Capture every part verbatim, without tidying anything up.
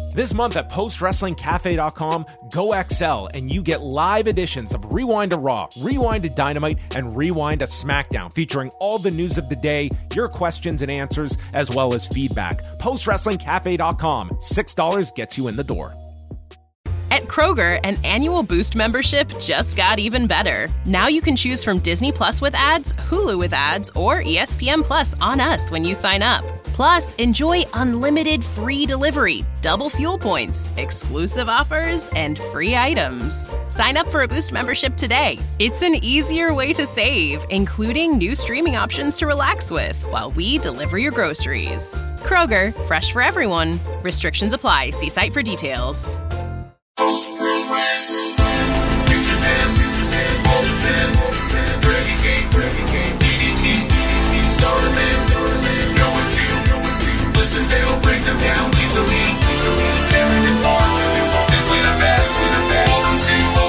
This month at post wrestling cafe dot com, go X L and you get live editions of Rewind to Raw, Rewind to Dynamite, and Rewind to SmackDown, featuring all the news of the day, your questions and answers, as well as feedback. post wrestling cafe dot com. six dollars gets you in the door. At Kroger, an annual Boost membership just got even better. Now you can choose from Disney Plus with ads, Hulu with ads, or E S P N Plus on us when you sign up. Plus, enjoy unlimited free delivery, double fuel points, exclusive offers, and free items. Sign up for a Boost membership today. It's an easier way to save, including new streaming options to relax with while we deliver your groceries. Kroger, fresh for everyone. Restrictions apply. See site for details. They'll break them down easily. Karen and Mark, simply the best. Welcome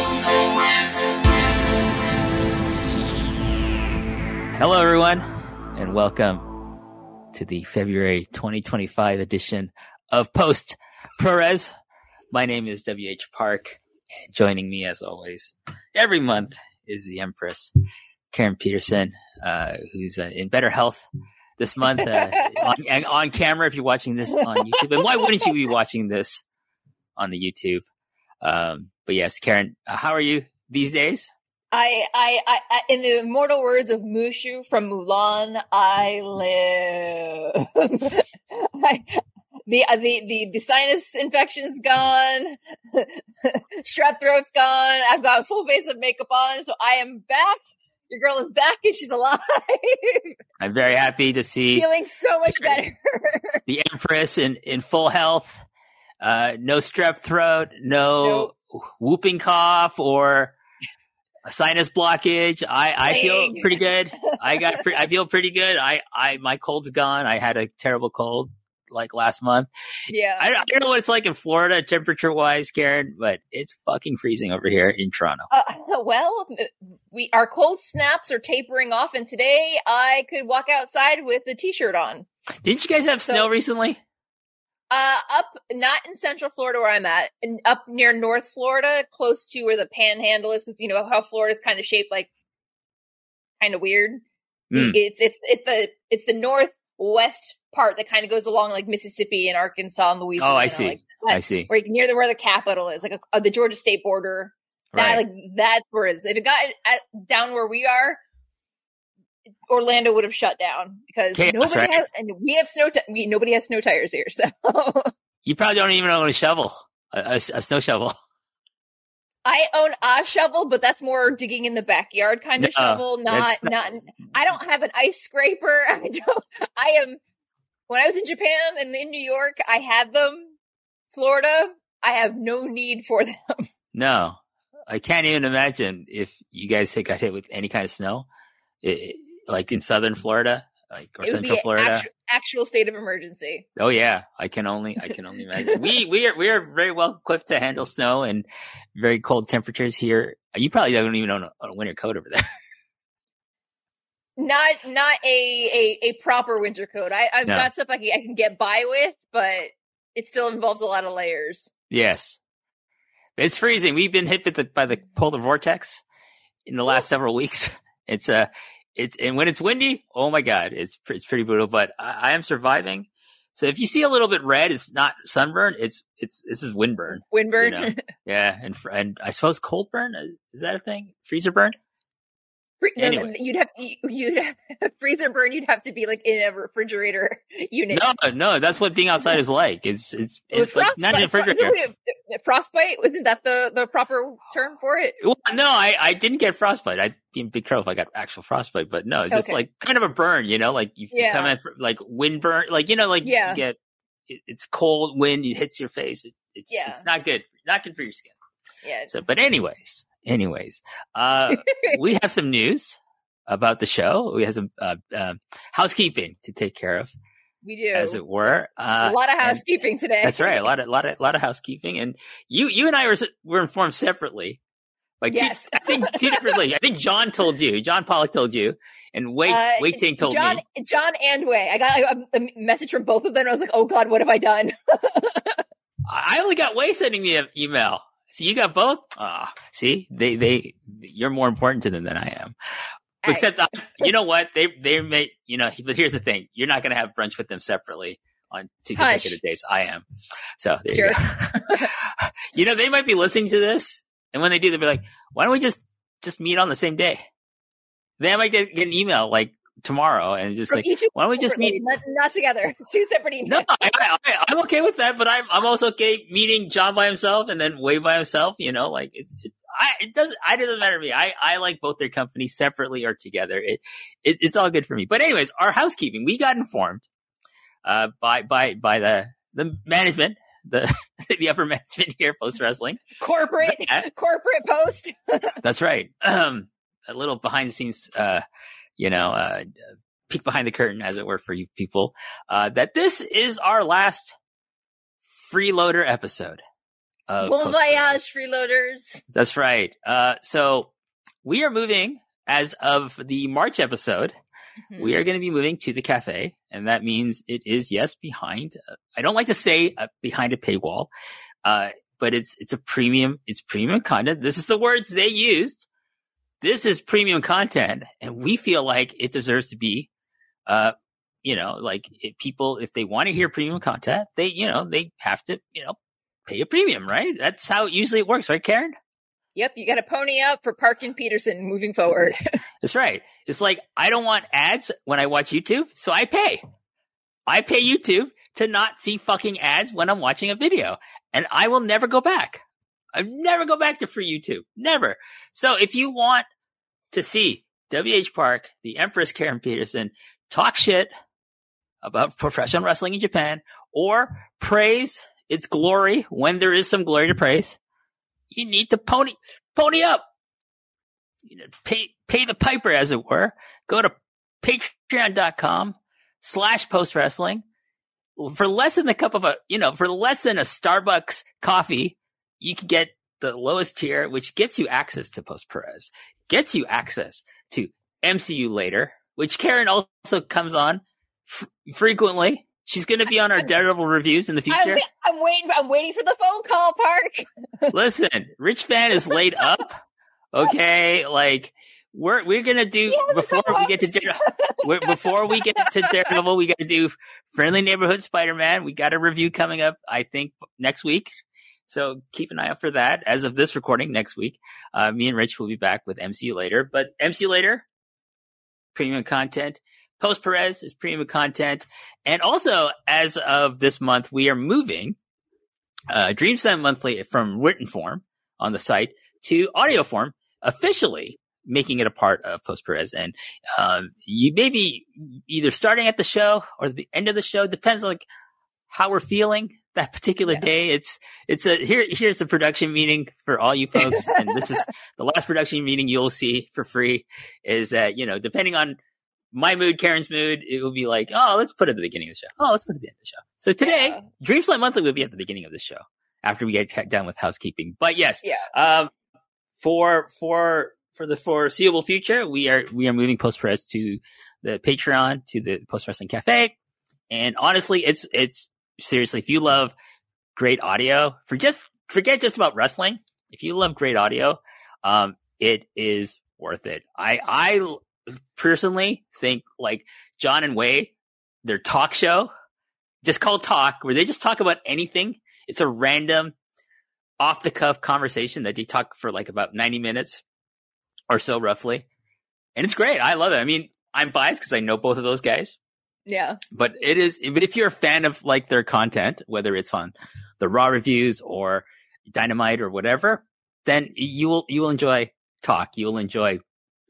to Hello, everyone, and welcome to the February twenty twenty-five edition of Post ProRes. My name is W H Park. Joining me, as always, every month is the Empress, Karen Peterson, uh, who's uh, in better health this month, uh, on, on camera if you're watching this on YouTube. And why wouldn't you be watching this on the YouTube? Um, but yes, Karen, uh, how are you these days? I, I, I, I, in the immortal words of Mushu from Mulan, I live. I, the, uh, the, the, the sinus infection's gone. Strep throat's gone. I've got a full face of makeup on, so I am back. Your girl is back and she's alive. I'm very happy to see. Feeling so much better. The Empress in, in full health. Uh, no strep throat, no nope. whooping cough or a sinus blockage. I, I feel pretty good. I got, pre- I feel pretty good. I, I, my cold's gone. I had a terrible cold like last month. Yeah. I, I don't know what it's like in Florida temperature wise, Karen, but it's fucking freezing over here in Toronto. Uh, well, we, our cold snaps are tapering off, and today I could walk outside with a t-shirt on. Didn't you guys have so, snow recently? Uh, up, not in Central Florida where I'm at, and up near North Florida, close to where the Panhandle is, because you know how Florida's kind of shaped like kind of weird. Mm. It's it's it's the it's the northwest part that kind of goes along like Mississippi and Arkansas and Louisiana. Oh, I see. Like that, I see. Right near the where the capital is, like a, uh, the Georgia State border. That right. like that's where it is. If it got at, down where we are, Orlando would have shut down because Chaos, nobody right? has, and we have snow. T- we nobody has snow tires here, so you probably don't even own a shovel, a, a, a snow shovel. I own a shovel, but that's more digging in the backyard kind of no, shovel. Not, not, not. I don't have an ice scraper. I don't. I am. When I was in Japan and in New York, I had them. Florida, I have no need for them. No, I can't even imagine if you guys got hit with any kind of snow, it, like in southern Florida, like or it would central be Florida. Actual, actual state of emergency. Oh yeah, I can only I can only imagine. we we are we are very well equipped to handle snow and very cold temperatures here. You probably don't even own a, a winter coat over there. Not not a, a, a proper winter coat. I, I've no. got stuff I can, I can get by with, but it still involves a lot of layers. Yes. It's freezing. We've been hit the, by the polar vortex in the last several weeks. It's uh, it's and when it's windy, oh my god, it's it's pretty brutal. But I, I am surviving. So if you see a little bit red, it's not sunburn. It's it's this is windburn. Windburn. You know? Yeah, and and I suppose cold burn, is that a thing? Freezer burn. No, you'd have to, you'd have freezer burn. You'd have to be like in a refrigerator unit. No, no, that's what being outside is like. It's it's, it's like not in a refrigerator. Frostbite, wasn't that the, the proper term for it? Well, no, I, I didn't get frostbite. I'd be in big trouble if I got actual frostbite. But no, it's just okay. Like kind of a burn, you know, like you yeah. come in for, like wind burn, like you know, like yeah. you get it, it's cold wind, it hits your face. It, it's yeah. it's not good, not good for your skin. Yeah. So, but anyways. Anyways, uh, we have some news about the show. We have some uh, uh, housekeeping to take care of. We do, as it were. Uh, a lot of housekeeping today. That's right, a lot of, lot of, lot of housekeeping. And you, you and I were were informed separately. Like yes, two, I think two differently. I think John told you, John Pollock told you, and Wait uh, Wait Ting told John, me. John and Wei. I got a, a message from both of them. And I was like, oh God, what have I done? I only got Wei sending me an email. So you got both? Ah, see, they, they, you're more important to them than I am. Hey. Except, I, you know what? They, they may, you know, but here's the thing. You're not going to have brunch with them separately on two Hush. consecutive days. I am. So there Sure. you go. You know, they might be listening to this. And when they do, they'll be like, why don't we just, just meet on the same day? Then I might get, get an email like tomorrow and just From like, each why don't we just meet? Not, not together. Two separate emails. No, I, I, I'm okay with that, but I'm I'm also okay meeting John by himself and then Wei by himself. You know, like it, it, I, it doesn't. I doesn't matter to me. I, I like both their companies separately or together. It, it it's all good for me. But anyways, our housekeeping. We got informed uh by by by the the management, the the upper management here, Post Wrestling. Corporate, That- corporate post. That's right. Um, a little behind the scenes, uh, you know, uh, peek behind the curtain, as it were, for you people. Uh, that this is our last freeloader episode. Of Bon Post- voyage, freeloaders. That's right. Uh, so we are moving as of the March episode. Mm-hmm. We are going to be moving to the cafe, and that means it is yes behind. Uh, I don't like to say uh, behind a paywall, uh, but it's it's a premium. It's premium content. This is the words they used. This is premium content, and we feel like it deserves to be. Uh, you know, like if people, if they want to hear premium content, they, you know, they have to, you know, pay a premium, right? That's how it usually works, right, Karen? Yep, you got to pony up for Park and Peterson moving forward. That's right. It's like, I don't want ads when I watch YouTube, so I pay. I pay YouTube to not see fucking ads when I'm watching a video, and I will never go back. I never go back to free YouTube. Never. So if you want to see W H Park, the Empress Karen Peterson, talk shit about professional wrestling in Japan, or praise its glory when there is some glory to praise, you need to pony pony up. You know, pay pay the piper, as it were. Go to patreon.com slash post wrestling. For less than the cup of a, you know, for less than a Starbucks coffee, you can get the lowest tier, which gets you access to Post Perez, gets you access to M C U later, which Karen also comes on f- frequently. She's going to be on our Daredevil reviews in the I was future. like, I'm waiting. I'm waiting for the phone call, Park. Listen, Rich Fan is laid up. Okay, like we're we're gonna do Yeah, before we get to co-host. Dare, we're, before we get to Daredevil, we got to do Friendly Neighborhood Spider-Man. We got a review coming up, I think, next week. So keep an eye out for that. As of this recording, next week, uh, me and Rich will be back with M C U later. But M C U later, premium content. Post Perez is premium content, and also as of this month, we are moving uh, Dream Center Monthly from written form on the site to audio form, officially making it a part of Post Perez. And um, you may be either starting at the show or the end of the show, depends on like how we're feeling that particular Yeah. day. It's it's a here here's the production meeting for all you folks, and this is the last production meeting you'll see for free. Is that, you know, depending on my mood, Karen's mood, it will be like, oh, let's put it at the beginning of the show. Oh, let's put it at the end of the show. So today, Yeah. Dream Slam Monthly will be at the beginning of the show after we get t- done with housekeeping. But yes, Yeah. um, for for for the foreseeable future, we are we are moving Post Press to the Patreon, to the Post Wrestling Cafe, and honestly, it's it's seriously, if you love great audio, for just forget just about wrestling. If you love great audio, um, it is worth it. I I. personally think like John and Wei, their talk show, just called Talk, where they just talk about anything. It's a random off the cuff conversation that they talk for like about ninety minutes or so roughly. And it's great. I love it. I mean, I'm biased because I know both of those guys, Yeah. but it is, but if you're a fan of like their content, whether it's on the Raw reviews or Dynamite or whatever, then you will, you will enjoy Talk. You will enjoy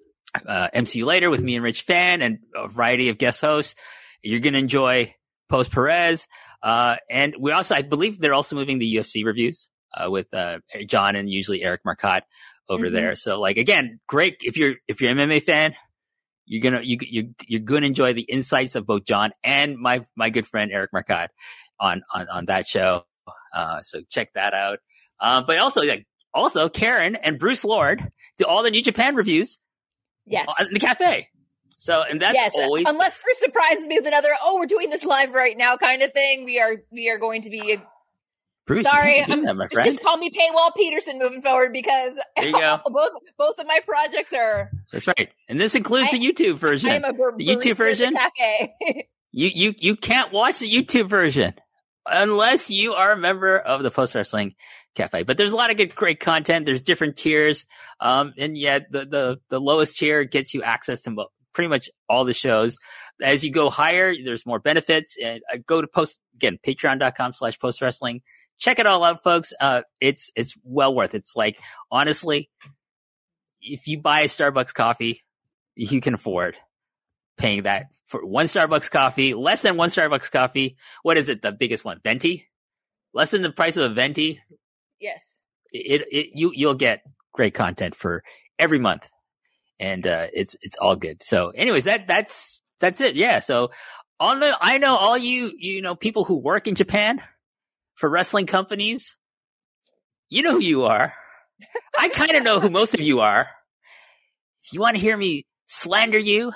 Uh, M C U later with me and Rich Fan and a variety of guest hosts. You're going to enjoy Post Perez. Uh, and we also, I believe they're also moving the U F C reviews, uh, with, uh, John and usually Eric Marcotte over Mhm. there. So like, again, great. If you're, if you're an M M A fan, you're going to, you, you, you're going to enjoy the insights of both John and my, my good friend Eric Marcotte on, on, on that show. Uh, so check that out. Um, but also, like, also Karen and Bruce Lord do all the New Japan reviews. Yes. In the cafe. So, and that's yes. always, Unless Chris surprises me with another, oh, we're doing this live right now kind of thing. We are we are going to be Bruce, Sorry, you can do I'm, that, my just, friend. just call me Paywall Peterson moving forward because There you go. both both of my projects are. That's right, and this includes I- the YouTube version. I am a bar- the barista YouTube at version. the cafe. You you you can't watch the YouTube version unless you are a member of the Post Wrestling Cafe. But there's a lot of good, great content. There's different tiers, um, and yet the the the lowest tier gets you access to mo- pretty much all the shows. As you go higher, there's more benefits. And uh, go to post again, patreon dot com slash post wrestling. Check it all out, folks. Uh, it's it's well worth it. It's like honestly, if you buy a Starbucks coffee, you can afford paying that for one Starbucks coffee, less than one Starbucks coffee. What is it? The biggest one, Venti, less than the price of a Venti. Yes. It, it you you'll get great content for every month, and uh, it's it's all good. So, anyways, that that's that's it. Yeah. So, on the I know all you you know people who work in Japan for wrestling companies. You know who you are. I kind of know who most of you are. If you want to hear me slander you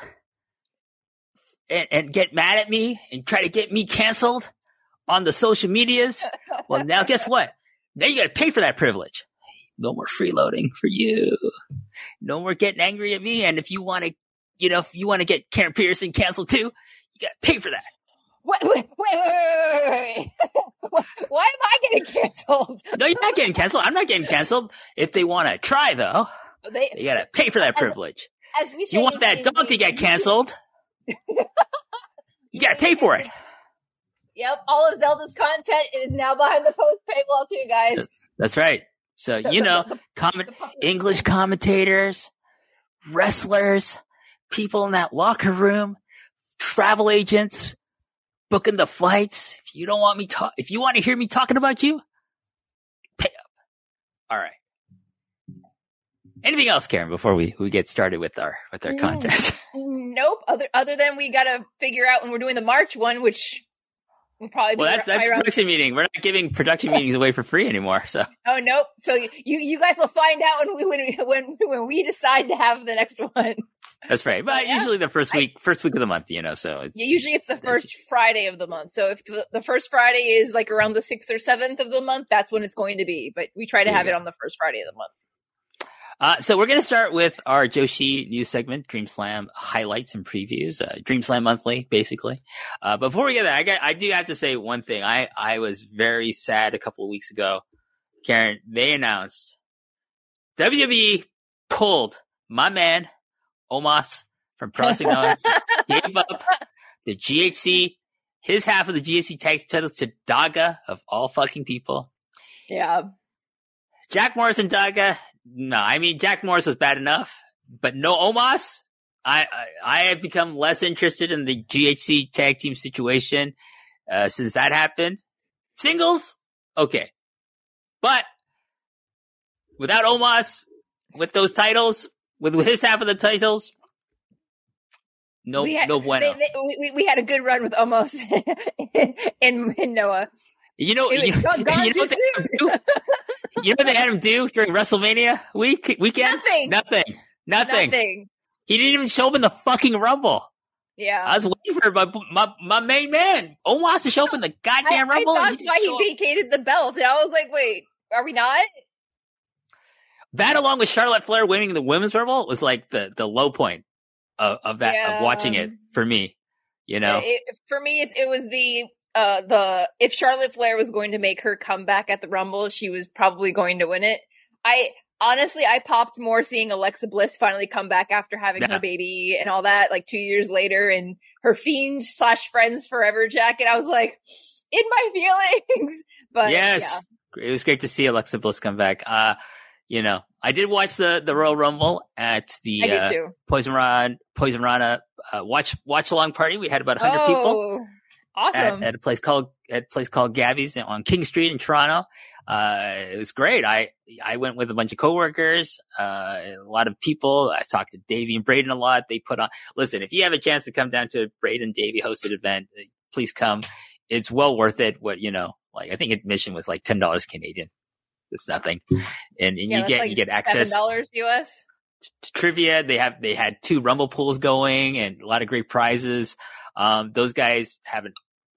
and, and get mad at me and try to get me canceled on the social medias, well, now guess what? Now you got to pay for that privilege. No more freeloading for you. No more getting angry at me. And if you want to, you know, if you want to get Karen Pearson canceled too, you got to pay for that. Wait, wait, wait, wait, wait, wait. Why am I getting canceled? No, you're not getting canceled. I'm not getting canceled. If they want to try, though, They, you got to pay for that privilege. as we If say you want in that Canadian, dog to get canceled, you got to pay for it. Yep, all of Zelda's content is now behind the post paywall too, guys. That's right. So, you know, comment, English commentators, wrestlers, people in that locker room, travel agents, booking the flights. If you don't want me talk, if you want to hear me talking about you, pay up. All right. Anything else, Karen, before we, we get started with our, with our Mm. content? Nope. Other other than we gotta figure out when we're doing the March one, which will probably be Well, that's, right that's around- production meeting. We're not giving production meetings away for free anymore. So Oh nope. So you you guys will find out when we when we, when when we decide to have the next one. that's right. But Yeah. usually the first week, first week of the month, you know, so it's, Yeah, usually it's the first Friday of the month. So if the, the first Friday is like around the sixth or seventh of the month, that's when it's going to be. But we try to There you have it go. on the first Friday of the month. Uh, so we're going to start with our Joshi news segment, Dream Slam highlights and previews, uh, Dream Slam monthly, basically. Uh, before we get there, I got, I do have to say one thing. I, I was very sad a couple of weeks ago. Karen, they announced W W E pulled my man, Omos, from Pro Wrestling Noah, gave up the G H C, his half of the G H C tag titles to Daga of all fucking people. Yeah. Jack Morris and Daga, no, I mean, Jack Morris was bad enough, but no Omos. I, I, I have become less interested in the G H C tag team situation, uh, since that happened. Singles, okay. But without Omos, with those titles, with his half of the titles, no, we had, no bueno. they- they- we, we had a good run with almost in, in Noah. You know, It was you, gone- gone you know too what they had him do? You know what they had him do during WrestleMania week weekend? Nothing. Nothing. Nothing. Nothing. He didn't even show up in the fucking Rumble. Yeah. I was waiting for my my, my main man, Omos, to show up in the I, goddamn I Rumble. thought and that's he why didn't show he up. vacated the belt. And I was like, wait, are we not? That, along with Charlotte Flair winning the women's Rumble, was like the, the low point of, of that Yeah. of watching it for me. You know, It- for me, it, it was the uh the if Charlotte Flair was going to make her comeback at the Rumble, she was probably going to win it. I honestly, I popped more seeing Alexa Bliss finally come back after having Yeah. her baby and all that, like two years later, and her Fiend slash Friends Forever jacket. I was like, in my feelings. But yes, yeah. it was great to see Alexa Bliss come back. Uh, you know, I did watch the, the Royal Rumble at the I did uh, too. Poison Rana Poison Rana uh, watch watch along party. We had about one hundred people. Oh, awesome. At, at a place called at a place called Gabby's on King Street in Toronto. Uh, it was great. I I went with a bunch of coworkers, uh, a lot of people. I talked to Davey and Braden a lot. They put on. Listen, if you have a chance to come down to a Braden Davey hosted event, please come. It's well worth it. What you know, like I think admission was like ten dollars Canadian. It's nothing, and, and yeah, you that's get like you get access seven dollars U S. to trivia. They have they had two Rumble pools going and a lot of great prizes. Um, those guys have an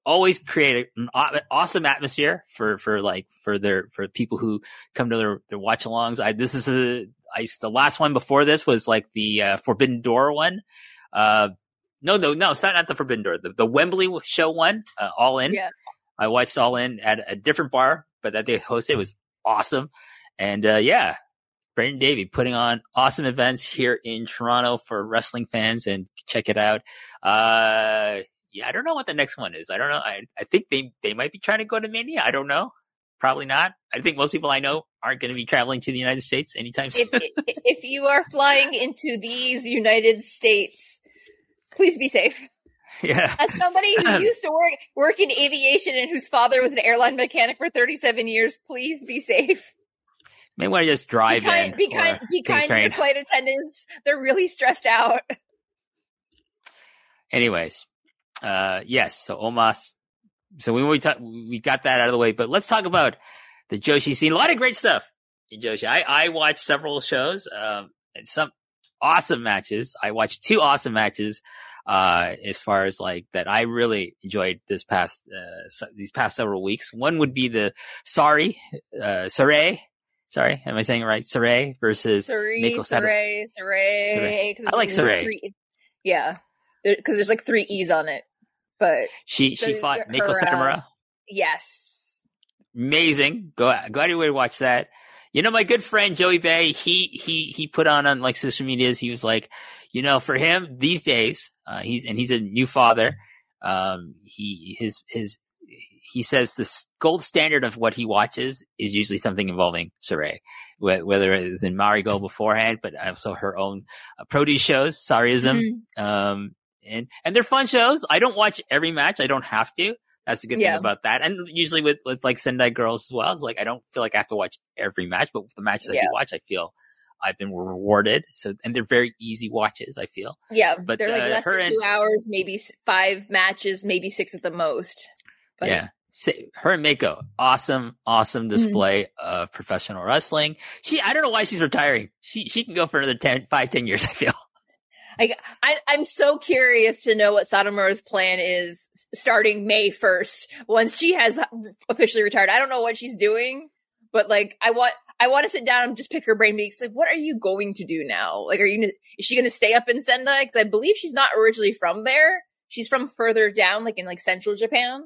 always create an awesome atmosphere for, for like, for their, for people who come to their, their watch alongs. I, this is a, I, the last one before this was like the, uh, Forbidden Door one. Uh, no, no, no, it's not, not the Forbidden Door, the, the Wembley show one, uh, All In. Yeah. I watched All In at a different bar, but that they hosted it was awesome. And, uh, yeah, Brandon Davey putting on awesome events here in Toronto for wrestling fans, and check it out. Uh, Yeah, I don't know what the next one is. I don't know. I, I think they, they might be trying to go to Mania. I don't know. Probably not. I think most people I know aren't going to be traveling to the United States anytime soon. If, if you are flying into these United States, please be safe. Yeah. As somebody who used to work work in aviation and whose father was an airline mechanic for thirty-seven years, please be safe. May want to just drive be kind, in. Be kind, be kind to your flight attendants. They're really stressed out. Anyways. Uh, yes. So Omos. So we, we talk, we got that out of the way, but let's talk about the Joshi scene. A lot of great stuff in Joshi. I, I watched several shows, um, and some awesome matches. I watched two awesome matches, uh, as far as like that I really enjoyed this past, uh, these past several weeks. One would be the Sorry, uh, Sarai. Sorry, am I saying it right? Sarai versus Sarai, Miko Sarai, Sarai. Sarai. I like Sarai. Yeah. Because there's like three E's on it, but she she so fought her, Miko Satomura. Uh, yes, amazing. Go go out of your way to watch that. You know, my good friend Joey Bay, he he he put on on like social medias. He was like, you know, for him these days, uh, he's and he's a new father. Um, he his his he says the gold standard of what he watches is usually something involving Sarai, whether it is in Marigo beforehand, but also her own uh, produce shows, Sariism. Mm-hmm. Um, And and they're fun shows. I don't watch every match. I don't have to. That's the good yeah. thing about that. And usually with, with like Sendai Girls as well, it's like I don't feel like I have to watch every match, but with the matches yeah. I do watch, I feel I've been rewarded. So and they're very easy watches, I feel. Yeah, but they're like uh, less than and, two hours, maybe five matches, maybe six at the most. But yeah. Her and Mako, awesome, awesome display mm-hmm. of professional wrestling. She, I don't know why she's retiring. She she can go for another ten, five, ten years, I feel. I, I, I'm so curious to know what Satomura's plan is starting May first, once she has officially retired. I don't know what she's doing, but like, I want, I want to sit down and just pick her brain. Because like, what are you going to do now? Like, are you, is she going to stay up in Sendai? Because I believe she's not originally from there. She's from further down, like in like central Japan.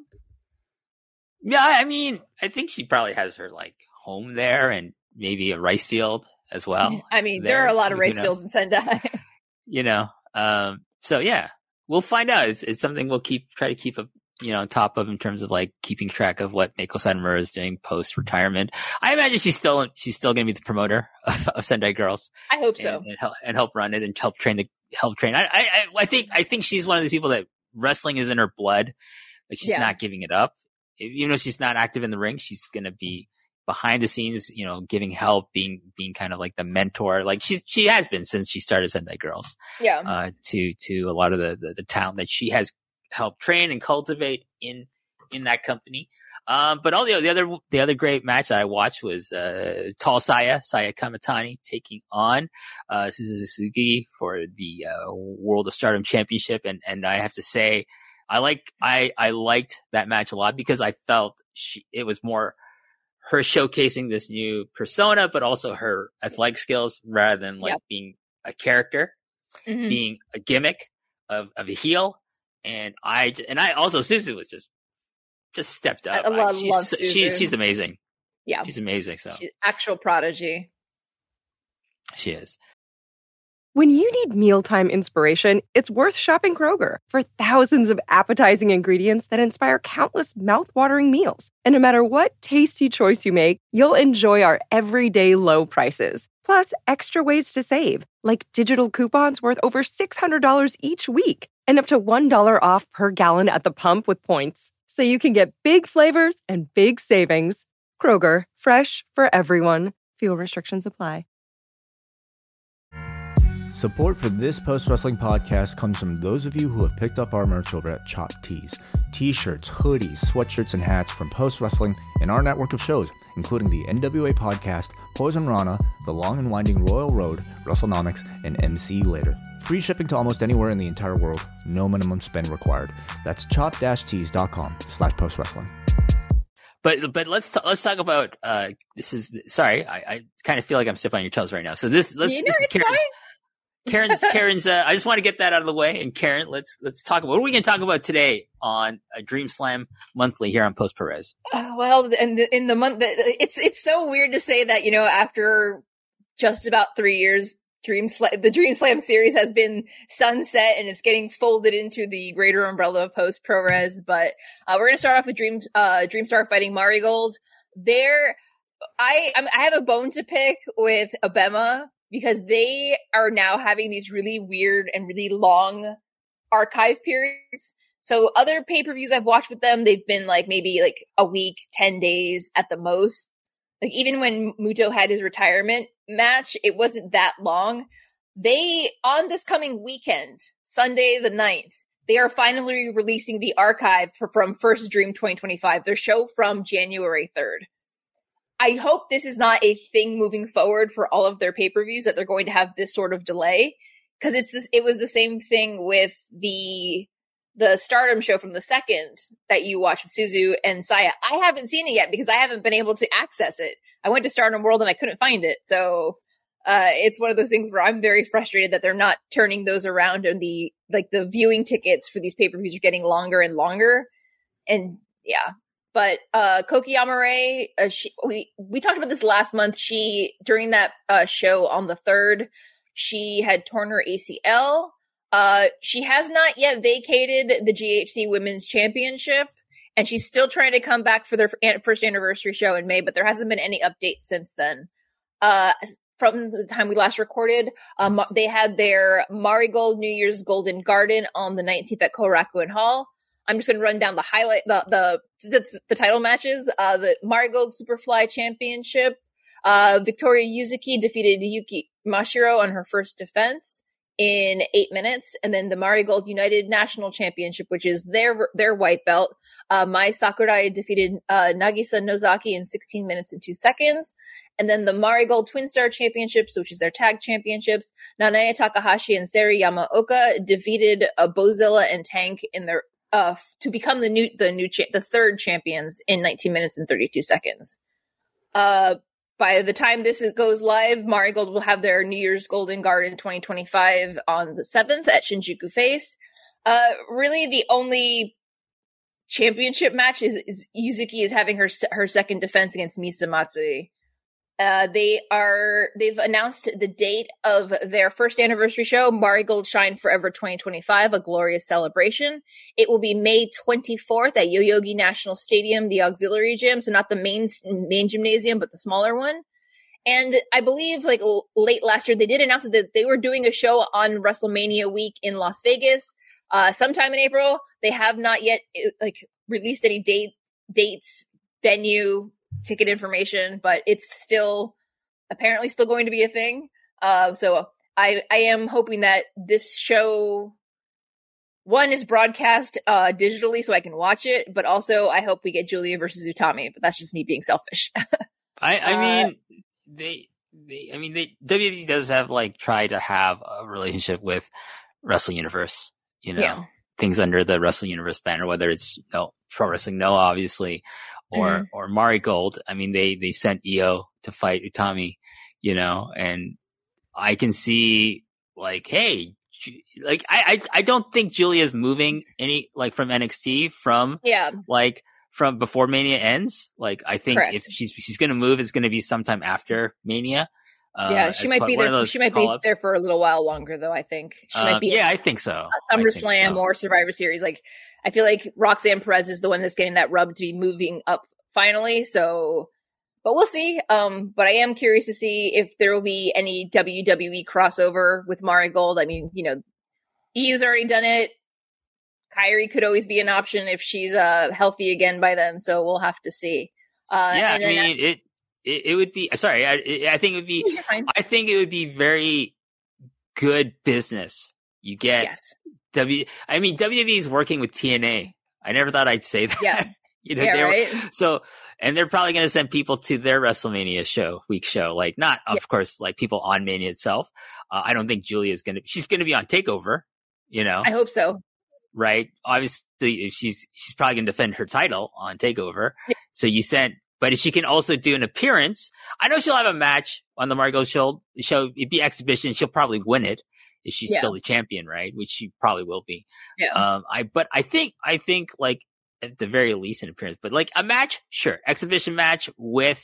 Yeah, I mean, I think she probably has her like home there and maybe a rice field as well. I mean, there. there are a lot of rice fields in Sendai. You know, um, so yeah, we'll find out. It's, it's something we'll keep, try to keep, a, you know, on top of in terms of like keeping track of what Mako Satomura is doing post retirement. I imagine she's still, she's still going to be the promoter of, of Sendai Girls. I hope and, so. And help, and help run it and help train the, help train. I, I, I think, I think she's one of these people that wrestling is in her blood. Like she's yeah. not giving it up. Even though she's not active in the ring, she's going to be behind the scenes, you know, giving help, being, being kind of like the mentor. Like she, she has been since she started Sendai Girls. Yeah. Uh, to, to a lot of the, the, the talent that she has helped train and cultivate in, in that company. Um, but all the, the other, the other great match that I watched was, uh, Tall Saya, Saya Kamitani taking on, uh, Suzuki Suzuki for the, uh, World of Stardom Championship. And, and I have to say, I like, I, I liked that match a lot because I felt she, it was more, her showcasing this new persona, but also her athletic skills rather than like yep. being a character, mm-hmm. being a gimmick of, of a heel. And I, and I also, Suzu was just, just stepped up. I love, I, she's, love Suzu. She's, she's amazing. Yeah. She's amazing. So she's actual prodigy. She is. When you need mealtime inspiration, it's worth shopping Kroger for thousands of appetizing ingredients that inspire countless mouthwatering meals. And no matter what tasty choice you make, you'll enjoy our everyday low prices. Plus, extra ways to save, like digital coupons worth over six hundred dollars each week and up to one dollar off per gallon at the pump with points. So you can get big flavors and big savings. Kroger, fresh for everyone. Fuel restrictions apply. Support for this post-wrestling podcast comes from those of you who have picked up our merch over at Chop Tees. T-shirts, hoodies, sweatshirts, and hats from post-wrestling and our network of shows, including the N W A Podcast, Poison Rana, The Long and Winding Royal Road, WrestleNomics, and M C Later. Free shipping to almost anywhere in the entire world. No minimum spend required. That's chop-tees.com slash post-wrestling. But but let's t- let's talk about uh this is sorry I, I kind of feel like I'm stepping on your toes right now. So this let's You know, this is it's Karen's fine. Karen's Karen's. Uh, I just want to get that out of the way. And Karen, let's let's talk about what are we going to talk about today on uh, Dream Slam Monthly here on Post Perez. Uh, well, and the, in the month, it's it's so weird to say that, you know, after just about three years, Dream Slam, the Dream Slam series has been sunset and it's getting folded into the greater umbrella of Post ProRes. But uh, we're going to start off with Dream uh, Dreamstar fighting Marigold. There, I I'm, I have a bone to pick with Abema, because they are now having these really weird and really long archive periods. So other pay-per-views I've watched with them, they've been like maybe like a week, ten days at the most. Like even when Muto had his retirement match, it wasn't that long. They, on this coming weekend, Sunday the ninth, they are finally releasing the archive for, from First Dream twenty twenty-five, their show from January third. I hope this is not a thing moving forward for all of their pay-per-views, that they're going to have this sort of delay. Cause it's this, it was the same thing with the, the Stardom show from the second that you watched with Suzu and Saya. I haven't seen it yet because I haven't been able to access it. I went to Stardom World and I couldn't find it. So, uh, it's one of those things where I'm very frustrated that they're not turning those around, and the, like the viewing tickets for these pay-per-views are getting longer and longer. And yeah. But uh, Koki Amare, uh, she, we we talked about this last month. She, during that uh, show on the third, she had torn her A C L. Uh, she has not yet vacated the G H C Women's Championship, and she's still trying to come back for their first anniversary show in May, but there hasn't been any updates since then. Uh, from the time we last recorded, um, they had their Marigold New Year's Golden Garden on the nineteenth at Korakuen Hall. I'm just going to run down the highlight, the, the, the, the title matches. Uh, the Marigold Superfly Championship. Uh, Victoria Yuzuki defeated Yuki Mashiro on her first defense in eight minutes. And then the Marigold United National Championship, which is their, their white belt. Uh, Mai Sakurai defeated, uh, Nagisa Nozaki in sixteen minutes and two seconds. And then the Marigold Twin Star Championships, which is their tag championships. Nanae Takahashi and Seri Yamaoka defeated, uh, Bozilla and Tank in their, Uh, to become the new, the new, cha- the third champions in nineteen minutes and thirty-two seconds. Uh, by the time this is, goes live, Marigold will have their New Year's Golden Garden twenty twenty-five on the seventh at Shinjuku Face. Uh, really the only championship match is, is Yuzuki is having her, her second defense against Misa Matsui. Uh, they are, they've announced the date of their first anniversary show, Marigold Shine Forever twenty twenty-five, a glorious celebration. It will be May twenty-fourth at Yoyogi National Stadium, the auxiliary gym. So not the main, main gymnasium, but the smaller one. And I believe like l- late last year, they did announce that they were doing a show on WrestleMania week in Las Vegas, uh, sometime in April. They have not yet like released any date, dates, venue, ticket information, but it's still apparently still going to be a thing. Uh, so I, I am hoping that this show, one, is broadcast uh, digitally so I can watch it, but also I hope we get Julia versus Utami, but that's just me being selfish. I, I Uh, mean, they, they, I mean, they, W W E does have like tried to have a relationship with Wrestle Universe, you know, Yeah. things under the Wrestle Universe banner, whether it's no Pro Wrestling Noah, obviously, or, Mhm. or Marigold. I mean, they, they sent Io to fight Utami, you know, and I can see like, hey, Ju- like, I, I, I don't think Julia's moving any, like from N X T from Yeah. like, from before Mania ends. Like, I think Correct. if she's, she's going to move, it's going to be sometime after Mania. Uh, Yeah, she as might part- be one of there. those She might be call-ups. there for a little while longer, though. I think she Uh, might be. yeah, at I think so. a I think SummerSlam so. or Survivor Series. Like, I feel like Roxanne Perez is the one that's getting that rub to be moving up finally. So, but we'll see. Um, but I am curious to see if there will be any W W E crossover with Marigold. I mean, you know, E U's already done it. Kyrie could always be an option if she's uh healthy again by then. So we'll have to see. Uh, yeah, I and then mean, it, it, it would be, sorry, I, I think it would be, You're fine. I think it would be very good business. You get Yes. W. I mean, W W E is working with T N A. I never thought I'd say that. Yeah. you know, Yeah, they were, right? so, and they're probably going to send people to their WrestleMania show, week show. Like, not, of Yeah. course, like people on Mania itself. Uh, I don't think Julia's going to, she's going to be on TakeOver, you know, I hope so. right? Obviously, she's, she's probably going to defend her title on TakeOver. Yeah. So you sent, but if she can also do an appearance, I know she'll have a match on the Margot show, show it'd be exhibition. She'll probably win it if she's Yeah. still the champion, right? Which she probably will be. Yeah. Um, I, but I think, I think like at the very least an appearance, but like a match, sure. Exhibition match with,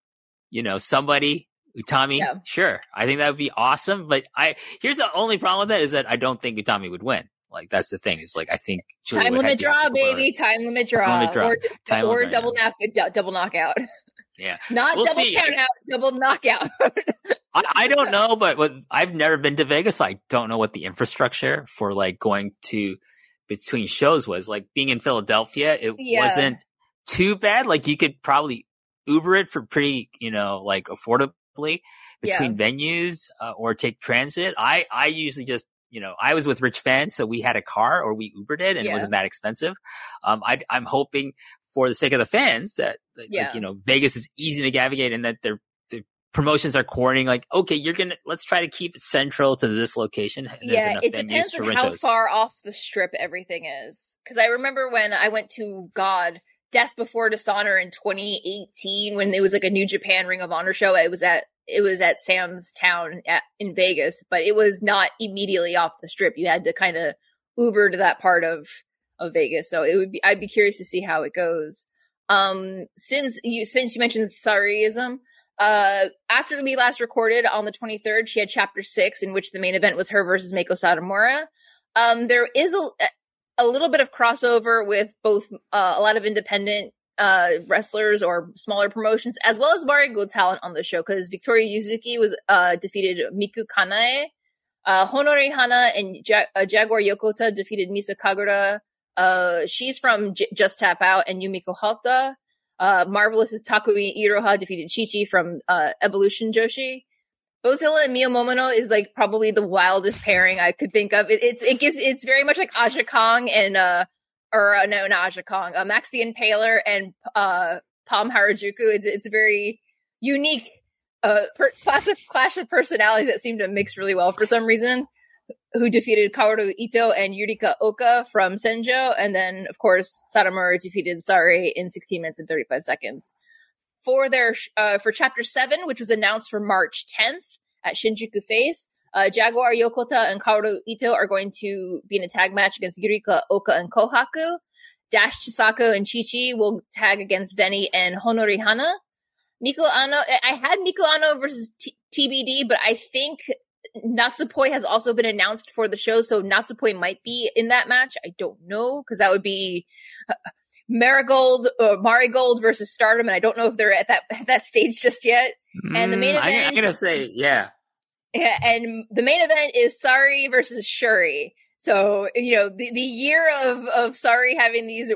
you know, somebody, Utami, Yeah. sure. I think that would be awesome. But I, here's the only problem with that is that I don't think Utami would win. Like, that's the thing. It's like, I think Julia Time would limit have to draw, have to go baby. Time limit draw. limit draw. Or, d- Time or limit, double knock, d- double knockout. Yeah. Not We'll double see. count out, double knockout. I, I don't know, but what, I've never been to Vegas. So I don't know what the infrastructure for like going to between shows was. Like being in Philadelphia, it Yeah. wasn't too bad. Like you could probably Uber it for pretty, you know, like affordably between venues uh, or take transit. I, I usually just, you know, I was with Rich Fan, so we had a car or we Ubered it and Yeah. it wasn't that expensive. Um, I, I'm hoping for the sake of the fans that, that Yeah. like, you know, Vegas is easy to navigate and that their the promotions are coordinating like, okay, you're going to, let's try to keep it central to this location. And there's Yeah, enough it venues depends for on rent how shows. far off the strip everything is. Because I remember when I went to God Death Before Dishonor in twenty eighteen when it was like a New Japan Ring of Honor show. It was at it was at Sam's Town at, in Vegas, but it was not immediately off the strip. You had to kind of Uber to that part of of Vegas. So it would be I'd be curious to see how it goes. Um, since you since you mentioned Sariism. Uh, after we last recorded on the twenty-third, she had chapter six, in which the main event was her versus Meiko Satomura. Um, there is a, a little bit of crossover with both uh, a lot of independent uh, wrestlers or smaller promotions, as well as Marigo talent on the show, because Victoria Yuzuki was uh, defeated Miku Kanae. Uh, Honori Hana and ja- uh, Jaguar Yokota defeated Misa Kagura. Uh, she's from J- Just Tap Out, and Yumiko Hotta. Uh, Marvelous's Takumi Iroha defeated Chi-Chi from, uh, Evolution Joshi. Bozilla and Mio Momono is like probably the wildest pairing I could think of. It, it's, it gives, it's very much like Aja Kong and, uh, or, uh, no, not Aja Kong, uh, Max the Impaler and, uh, Palm Harajuku. It's, it's a very unique, uh, per- class of, clash of personalities that seem to mix really well for some reason. Who defeated Kaoru Ito and Yurika Oka from Senjo. And then, of course, Satomura defeated Sari in sixteen minutes and thirty-five seconds. For their, uh, for chapter seven, which was announced for March tenth at Shinjuku Face, uh, Jaguar Yokota and Kaoru Ito are going to be in a tag match against Yurika Oka and Kohaku. Dash Chisako and Chi-Chi will tag against Veni and Honori Hana. Miko Ano, I had Miko Ano versus T- TBD, but I think Natsupoi has also been announced for the show, so Natsupoi might be in that match. I don't know, because that would be uh, Marigold or Marigold versus Stardom, and I don't know if they're at that at that stage just yet. And the main Mm, event, I'm, I'm gonna say, yeah. yeah, and the main event is Sari versus Shuri. So, you know, the, the year of, of Sari having these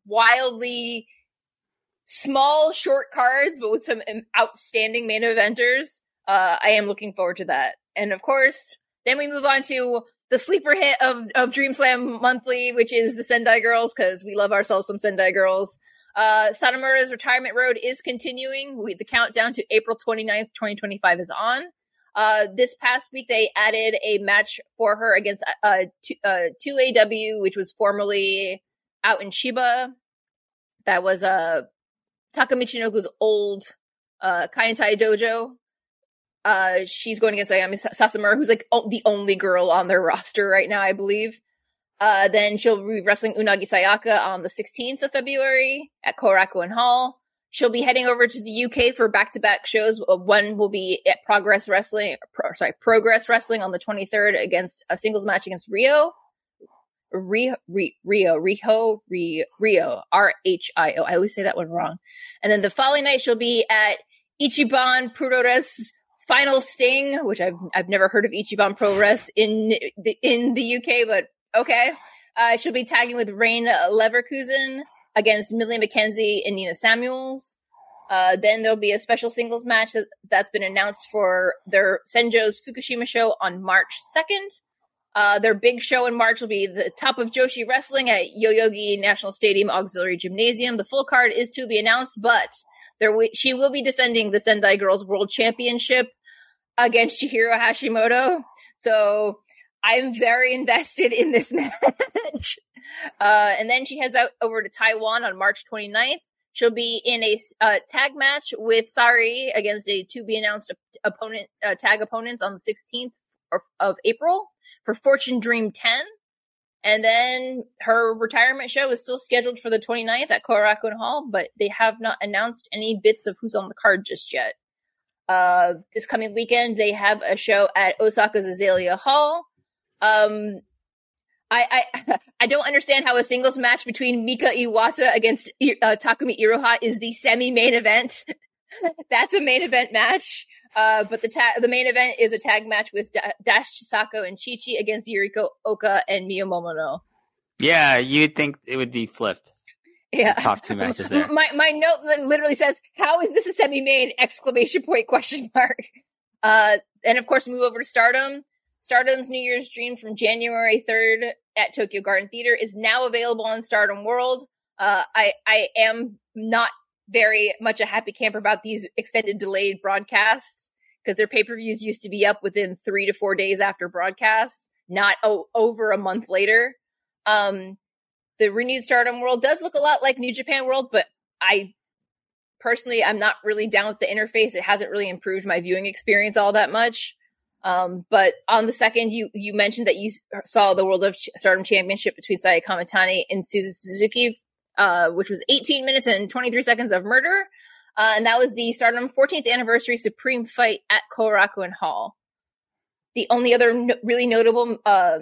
wildly small, short cards, but with some outstanding main eventers, uh, I am looking forward to that. And of course, then we move on to the sleeper hit of, of Dream Slam Monthly, which is the Sendai Girls, because we love ourselves some Sendai Girls. Uh, Satomura's retirement road is continuing. We, the countdown to April twenty-ninth, twenty twenty-five is on. Uh, this past week, they added a match for her against, uh, two, uh, two A W, which was formerly out in Chiba. That was, uh, Taka Michinoku's old, uh, Kaientai dojo. Uh, she's going against Ayami Sasamura, who's like o- the only girl on their roster right now, I believe. Uh, then she'll be wrestling Unagi Sayaka on the sixteenth of February at Korakuen Hall. She'll be heading over to the U K for back-to-back shows. One will be at Progress Wrestling, pro, sorry, Progress Wrestling on the twenty-third against a singles match against Rio. Rio, Rio, Rio, Rio, Rio, R H I O. I always say that one wrong. And then the following night, she'll be at Ichiban Puroresu Final Sting, which I've I've never heard of Ichiban Pro Res in the in the U K, but okay. Uh, she'll be tagging with Rain Leverkusen against Millie McKenzie and Nina Samuels. Uh, then there'll be a special singles match that, that's been announced for their Senjo's Fukushima show on March second. Uh, their big show in March will be the Top of Joshi Wrestling at Yoyogi National Stadium Auxiliary Gymnasium. The full card is to be announced, but there w- she will be defending the Sendai Girls World Championship against Chihiro Hashimoto. So I'm very invested in this match. Uh, and then she heads out over to Taiwan on March twenty-ninth. She'll be in a uh, tag match with Sari against a to-be-announced opponent, uh, tag opponents on the sixteenth of April for Fortune Dream ten. And then her retirement show is still scheduled for the twenty-ninth at Korakuen Hall, but they have not announced any bits of who's on the card just yet. Uh, this coming weekend, they have a show at Osaka's Azalea Hall. Um, I, I I don't understand how a singles match between Mika Iwata against uh, Takumi Iroha is the semi-main event. That's a main event match. Uh, but the ta- the main event is a tag match with da- Dash Chisako and Chi-Chi against Yuriko Oka and Miyu Momono. Yeah, you'd think it would be flipped. Yeah. The top two matches there. My my note literally says, "How is this a semi-main?" Exclamation point question mark. Uh, and of course, move over to Stardom. Stardom's New Year's Dream from January third at Tokyo Garden Theater is now available on Stardom World. Uh, I I am not very much a happy camper about these extended delayed broadcasts because their pay-per-views used to be up within three to four days after broadcasts, not o- over a month later. Um, the renewed Stardom World does look a lot like New Japan World, but I personally, I'm not really down with the interface. It hasn't really improved my viewing experience all that much. Um, but on the second, you, you mentioned that you saw the World of Stardom Championship between Saya Kamitani and Suzu Suzuki, uh, which was eighteen minutes and twenty-three seconds of murder. Uh, and that was the Stardom fourteenth Anniversary Supreme Fight at Korakuen Hall. The only other no- really notable uh,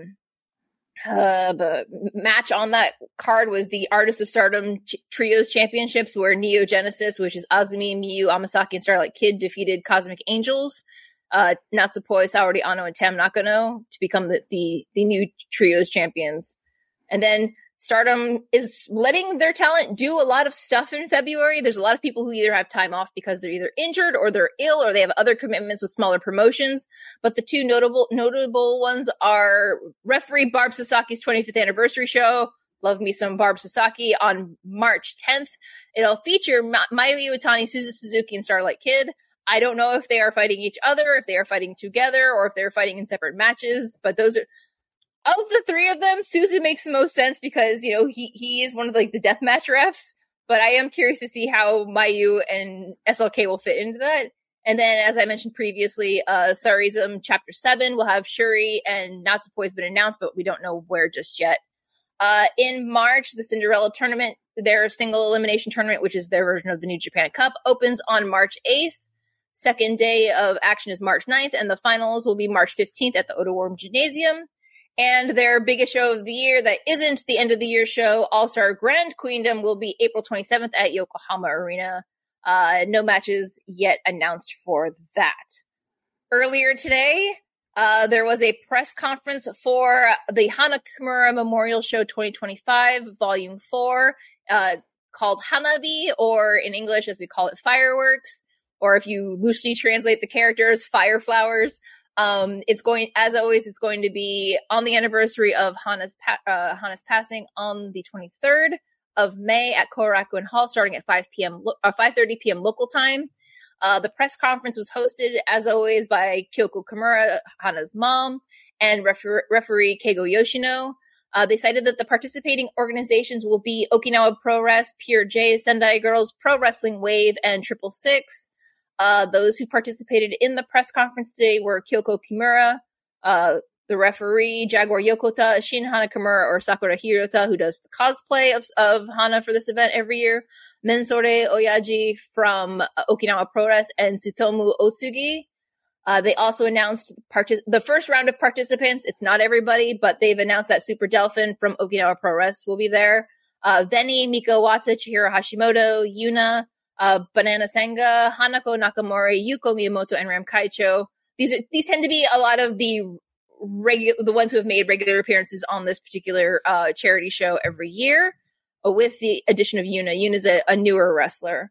uh, match on that card was the Artists of Stardom Ch- Trios Championships, where Neo Genesis, which is Azumi, Miyu, Amasaki, and Starlight Kid, defeated Cosmic Angels, uh, Natsupoi, Saori Ano, and Tam Nakano to become the, the, the new Trios champions. And then Stardom is letting their talent do a lot of stuff in February. There's a lot of people who either have time off because they're either injured or they're ill or they have other commitments with smaller promotions. But the two notable notable ones are referee Barb Sasaki's twenty-fifth anniversary show, Love Me Some Barb Sasaki, on March tenth. It'll feature Ma- Mayu Iwatani, Suzu Suzuki, and Starlight Kid. I don't know if they are fighting each other, if they are fighting together, or if they're fighting in separate matches, but those are... Of the three of them, Suzu makes the most sense because, you know, he, he is one of the, like the deathmatch refs, but I am curious to see how Mayu and S L K will fit into that. And then, as I mentioned previously, uh, Sarism Chapter seven will have Shuri and Natsupoi has been announced, but we don't know where just yet. Uh, in March, the Cinderella tournament, their single elimination tournament, which is their version of the New Japan Cup, opens on March eighth. Second day of action is March ninth, and the finals will be March fifteenth at the Oda Warm Gymnasium. And their biggest show of the year that isn't the end of the year show, All-Star Grand Queendom, will be April twenty-seventh at Yokohama Arena. Uh, no matches yet announced for that. Earlier today, uh, there was a press conference for the Hana Kimura Memorial Show twenty twenty-five, Volume four, uh, called Hanabi, or in English, as we call it, Fireworks, or if you loosely translate the characters, Fire Flowers. Um, it's going, as always, it's going to be on the anniversary of Hana's, pa- uh, Hana's passing on the twenty-third of May at Korakuen Hall, starting at five p.m., lo- uh, five thirty p.m. local time. Uh, the press conference was hosted, as always, by Kyoko Kimura, Hana's mom, and refer- referee Keigo Yoshino. Uh, they cited that the participating organizations will be Okinawa Pro Wrest, Pure J, Sendai Girls, Pro Wrestling Wave, and Triple Six. Uh, those who participated in the press conference today were Kyoko Kimura, uh, the referee, Jaguar Yokota, Shin Hana Kimura, or Sakura Hirota, who does the cosplay of, of Hana for this event every year, Mensore Oyaji from uh, Okinawa Pro Wrest, and Tsutomu Otsugi. Uh, they also announced partic- the first round of participants. It's not everybody, but they've announced that Super Delphin from Okinawa Pro Wrest will be there. Uh, Veni, Mika Wata, Chihiro Hashimoto, Yuna, uh, Banana Senga, Hanako Nakamori, Yuko Miyamoto, and Ram Kaicho. These are, these tend to be a lot of the regular, the ones who have made regular appearances on this particular, uh, charity show every year, uh, with the addition of Yuna. Yuna's a, a newer wrestler.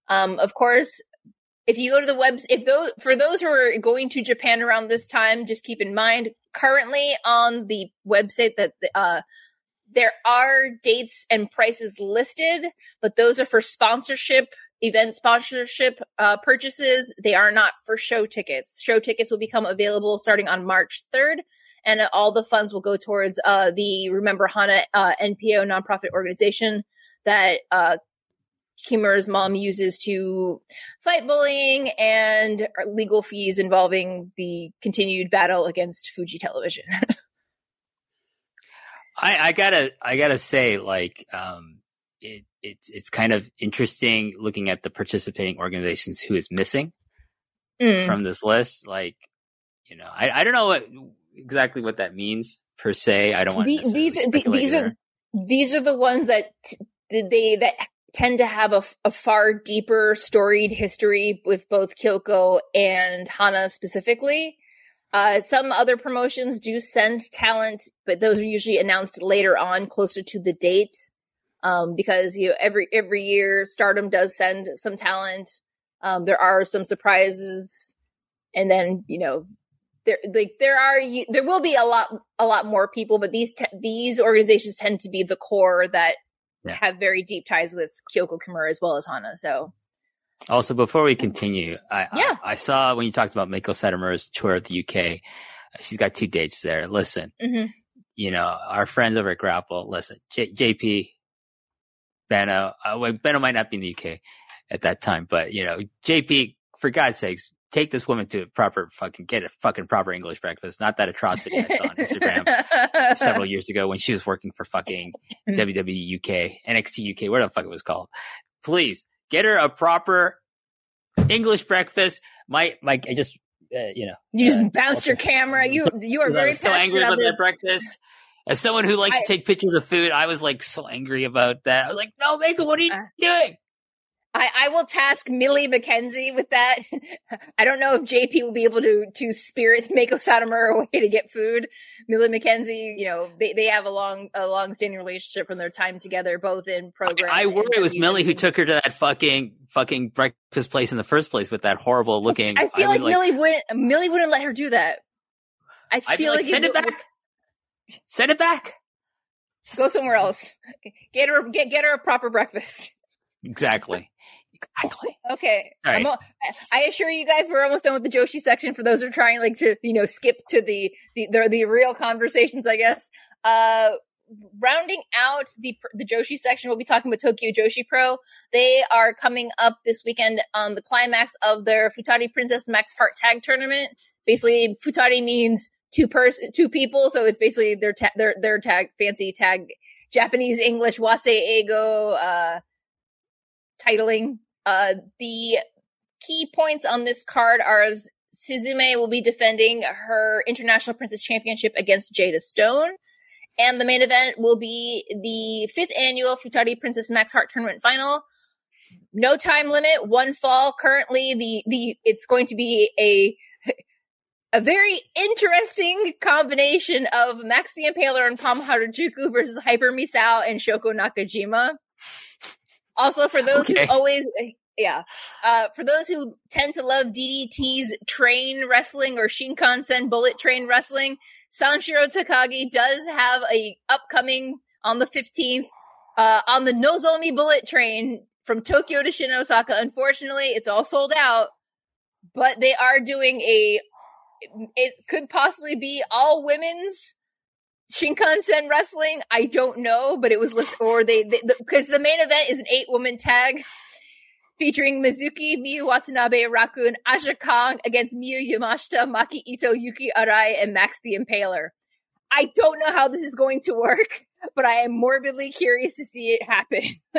Um, of course, if you go to the web, if those for those who are going to Japan around this time, just keep in mind currently on the website that uh, there are dates and prices listed, but those are for sponsorship, event sponsorship uh, purchases. They are not for show tickets. Show tickets will become available starting on March third, and all the funds will go towards uh, the Remember Hana uh, N P O nonprofit organization that uh, Kimura's mom uses to fight bullying and legal fees involving the continued battle against Fuji Television. I, I gotta, I gotta say, like, um, it, it's, it's kind of interesting looking at the participating organizations who is missing mm. from this list. Like, you know, I, I don't know what exactly what that means per se. I don't want the, to these, the, these there. are, these are the ones that t- they, that tend to have a, a far deeper storied history with both Kyoko and Hana specifically. Uh, some other promotions do send talent, but those are usually announced later on, closer to the date. Um, because, you know, every, every year Stardom does send some talent. Um, there are some surprises. And then, you know, there, like, there are, there will be a lot, a lot more people, but these, te- these organizations tend to be the core that yeah. have very deep ties with Kyoko Kimura as well as Hana. So. Also, before we continue, I, yeah. I, I saw when you talked about Meiko Satomura's tour of the U K, she's got two dates there. Listen, mm-hmm. you know, our friends over at Grapple, listen, J- JP, Benno, uh, well, Benno might not be in the U K at that time, but, you know, J P, for God's sakes, take this woman to a proper fucking, get a fucking proper English breakfast. Not that atrocity I saw on Instagram several years ago when she was working for fucking mm-hmm. W W E U K, N X T U K, whatever the fuck it was called. Please. Get her a proper English breakfast. My, my, I just, uh, you know. You just uh, bounced your camera. You, you are very I was so angry about this. that breakfast. As someone who likes I, to take pictures of food, I was like so angry about that. I was like, no, Meiko, what are you uh, doing? I, I will task Millie McKenzie with that. I don't know if J P will be able to to spirit Meiko Satomura away to get food. Millie McKenzie, you know, they, they have a long a long standing relationship from their time together, both in program. I, I worry it was Millie who took her to that fucking fucking breakfast place in the first place with that horrible looking. I feel I like, like Millie wouldn't Millie wouldn't let her do that. I feel like, like send it, it back. Send it back. Go somewhere else. Get her get get her a proper breakfast. Exactly. Exactly. Okay. Right. Al- I assure you guys, we're almost done with the Joshi section. For those who are trying, like, to you know skip to the the the, the real conversations, I guess. Uh, rounding out the the Joshi section, we'll be talking about Tokyo Joshi Pro. They are coming up this weekend on the climax of their Futari Princess Max Heart Tag Tournament. Basically, Futari means two person, two people, so it's basically their ta- their their tag, fancy tag, Japanese English Wase Eigo uh, titling. Uh, the key points on this card are as Suzume will be defending her International Princess Championship against Jada Stone. And the main event will be the fifth annual Futari Princess Max Heart Tournament Final. No time limit, one fall. Currently, the, the, it's going to be a, a very interesting combination of Max the Impaler and Pam Harajuku versus Hyper Misao and Shoko Nakajima. Also, for those okay. who always, yeah, uh, for those who tend to love D D T's train wrestling or Shinkansen bullet train wrestling, Sanshiro Takagi does have a upcoming on the fifteenth, uh, on the Nozomi bullet train from Tokyo to Shin Osaka. Unfortunately, it's all sold out, but they are doing a, it could possibly be all women's Shinkansen wrestling. I don't know, but it was listed, or they, because the, the main event is an eight woman tag featuring Mizuki, Miyu Watanabe, Raku, and Aja Kong against Miyu Yamashita, Maki Ito, Yuki Arai, and Max the Impaler. I don't know how this is going to work, but I am morbidly curious to see it happen.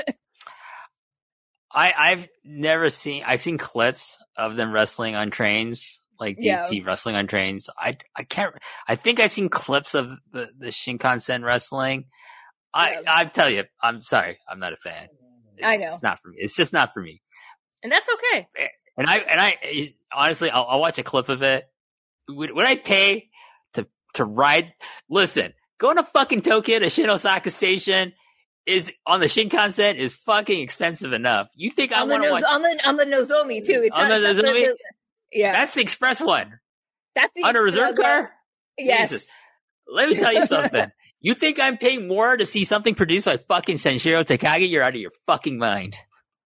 I, I've never seen, I've seen clips of them wrestling on trains. Like D D T yeah. wrestling on trains. I I can't. I think I've seen clips of the, the Shinkansen wrestling. I yeah. I tell you, I'm sorry, I'm not a fan. It's, I know it's not for me. It's just not for me, and that's okay. And I and I honestly, I'll, I'll watch a clip of it. Would, would I pay to to ride? Listen, going to fucking Tokyo to Shin Osaka Station is on the Shinkansen is fucking expensive enough. You think I On the, want to no- watch on the on the Nozomi too. It's on not, the it's not Nozomi? the- yeah, That's the express one. that's the On a reserve the- car? Yes. Jesus. Let me tell you something. You think I'm paying more to see something produced by fucking Senshiro Takagi? You're out of your fucking mind.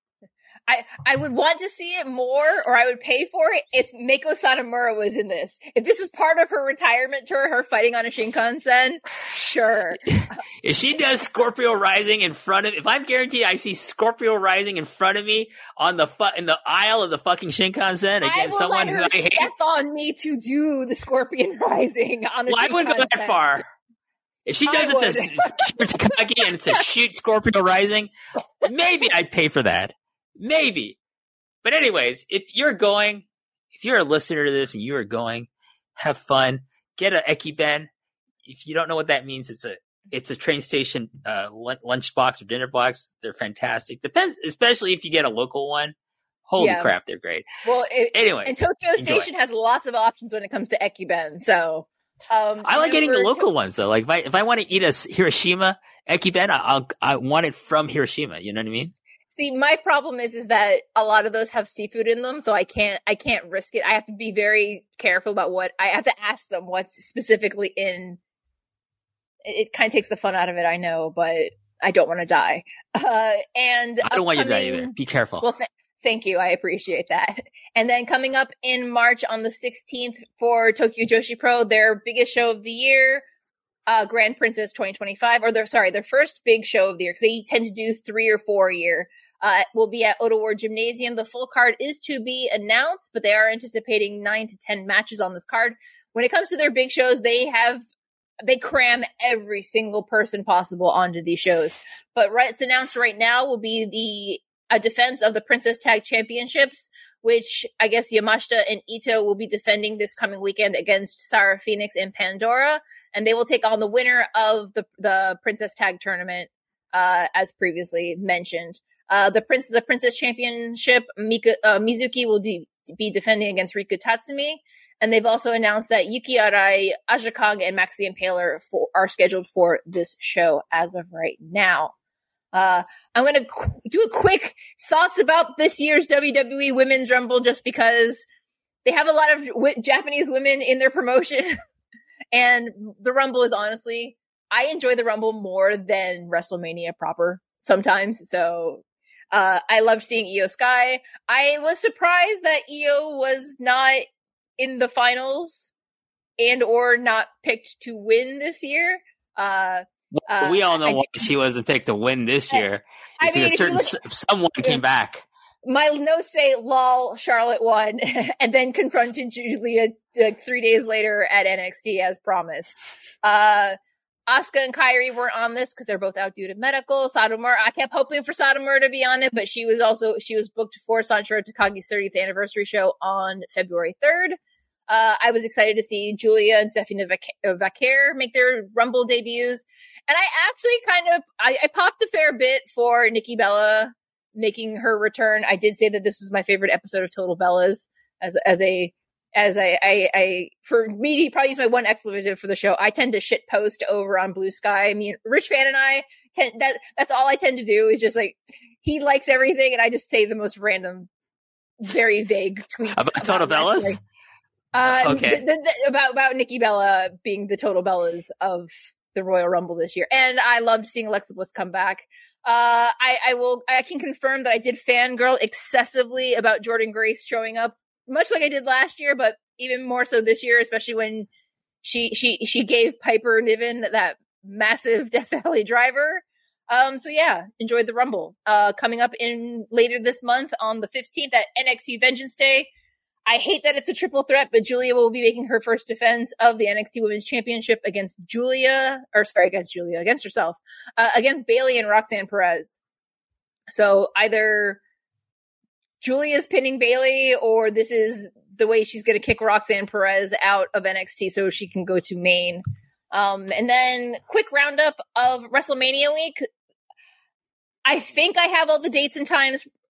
I, I would want to see it more, or I would pay for it if Meiko Satomura was in this. If this is part of her retirement tour, her fighting on a Shinkansen, sure. If she does Scorpio Rising in front of, if I'm guaranteed I see Scorpio Rising in front of me on the fu- in the aisle of the fucking Shinkansen I against will someone let who her I hate, step on me to do the Scorpion Rising on the well, I Shinkansen. wouldn't go that far. If she does I it to Senshiro Takagi and it's a shoot Scorpio Rising, maybe I'd pay for that. Maybe. But anyways, if you're going, if you're a listener to this and you are going, have fun. Get a Ekiben. If you don't know what that means, it's a it's a train station uh, lunch box or dinner box. They're fantastic. Depends, especially if you get a local one. Holy Yeah. crap, they're great. Well, it, Anyway, and Tokyo enjoy. Station has lots of options when it comes to Ekiben. So, um, I like getting the number local two- ones though. Like if I if I want to eat a Hiroshima Ekiben, I- I'll I want it from Hiroshima. You know what I mean? See, my problem is is that a lot of those have seafood in them, so I can't I can't risk it. I have to be very careful about what I have to ask them what's specifically in. It, it kind of takes the fun out of it, I know, but I don't want to die. Uh, and I don't want you to die upcoming- either. Be careful. Well, th- thank you. I appreciate that. And then coming up in March on the sixteenth for Tokyo Joshi Pro, their biggest show of the year, uh, Grand Princess twenty twenty-five, or their, sorry, their first big show of the year, because they tend to do three or four a year, uh, will be at Oda Ward Gymnasium. The full card is to be announced, but they are anticipating nine to ten matches on this card. When it comes to their big shows, they have, they cram every single person possible onto these shows. But right, it's announced right now will be the a defense of the Princess Tag Championships, which I guess Yamashita and Ito will be defending this coming weekend against Sarah Phoenix and Pandora, and they will take on the winner of the the Princess Tag Tournament, uh, as previously mentioned. Uh, the Princess of Princess Championship, Mika, uh, Mizuki will de- be defending against Rika Tatsumi, and they've also announced that Yuki Arai, Aja Kong, and Max the Impaler for, are scheduled for this show as of right now. Uh, I'm going to qu- do a quick thoughts about this year's W W E Women's Rumble, just because they have a lot of w- Japanese women in their promotion. And the Rumble is honestly, I enjoy the Rumble more than WrestleMania proper sometimes. So, uh, I loved seeing Io Sky. I was surprised that Io was not in the finals and or not picked to win this year. Uh, Well, Uh, we all know I why she wasn't picked to win this year. I It's mean, because if you certain look- s- someone came back. My notes say, lol, Charlotte won, and then confronted Julia like three days later at N X T as promised. Uh, Asuka and Kairi weren't on this because they're both out due to medical. Satomura, I kept hoping for Satomura to be on it, but she was also, she was booked for Sanshiro Takagi's thirtieth anniversary show on February third. Uh, I was excited to see Julia and Stephanie Vac- Vaquer make their Rumble debuts. And I actually kind of, I, I popped a fair bit for Nikki Bella making her return. I did say that this was my favorite episode of Total Bellas as, as a, as I, I, I, for me to probably use my one expletive for the show, I tend to shit post over on Blue Sky. I mean, Rich Fan and I tend, that, that's all I tend to do is just like, he likes everything and I just say the most random, very vague tweets. About Total Bellas? wrestling. Um, Okay. th- th- th- about, about Nikki Bella being the Total Bellas of the Royal Rumble this year. And I loved seeing Alexa Bliss come back. Uh, I, I will, I can confirm that I did fangirl excessively about Jordynne Grace showing up, much like I did last year, but even more so this year, especially when she, she, she gave Piper Niven that massive Death Valley driver. Um, so yeah, enjoyed the Rumble. Uh, coming up in later this month on the fifteenth at N X T Vengeance Day. I hate that it's a triple threat, but Julia will be making her first defense of the N X T Women's Championship against Julia, or sorry, against Julia, against herself, uh, against Bayley and Roxanne Perez. So either Julia's pinning Bayley, or this is the way she's going to kick Roxanne Perez out of N X T so she can go to Maine. Um, and then quick roundup of WrestleMania week. I think I have all the dates and times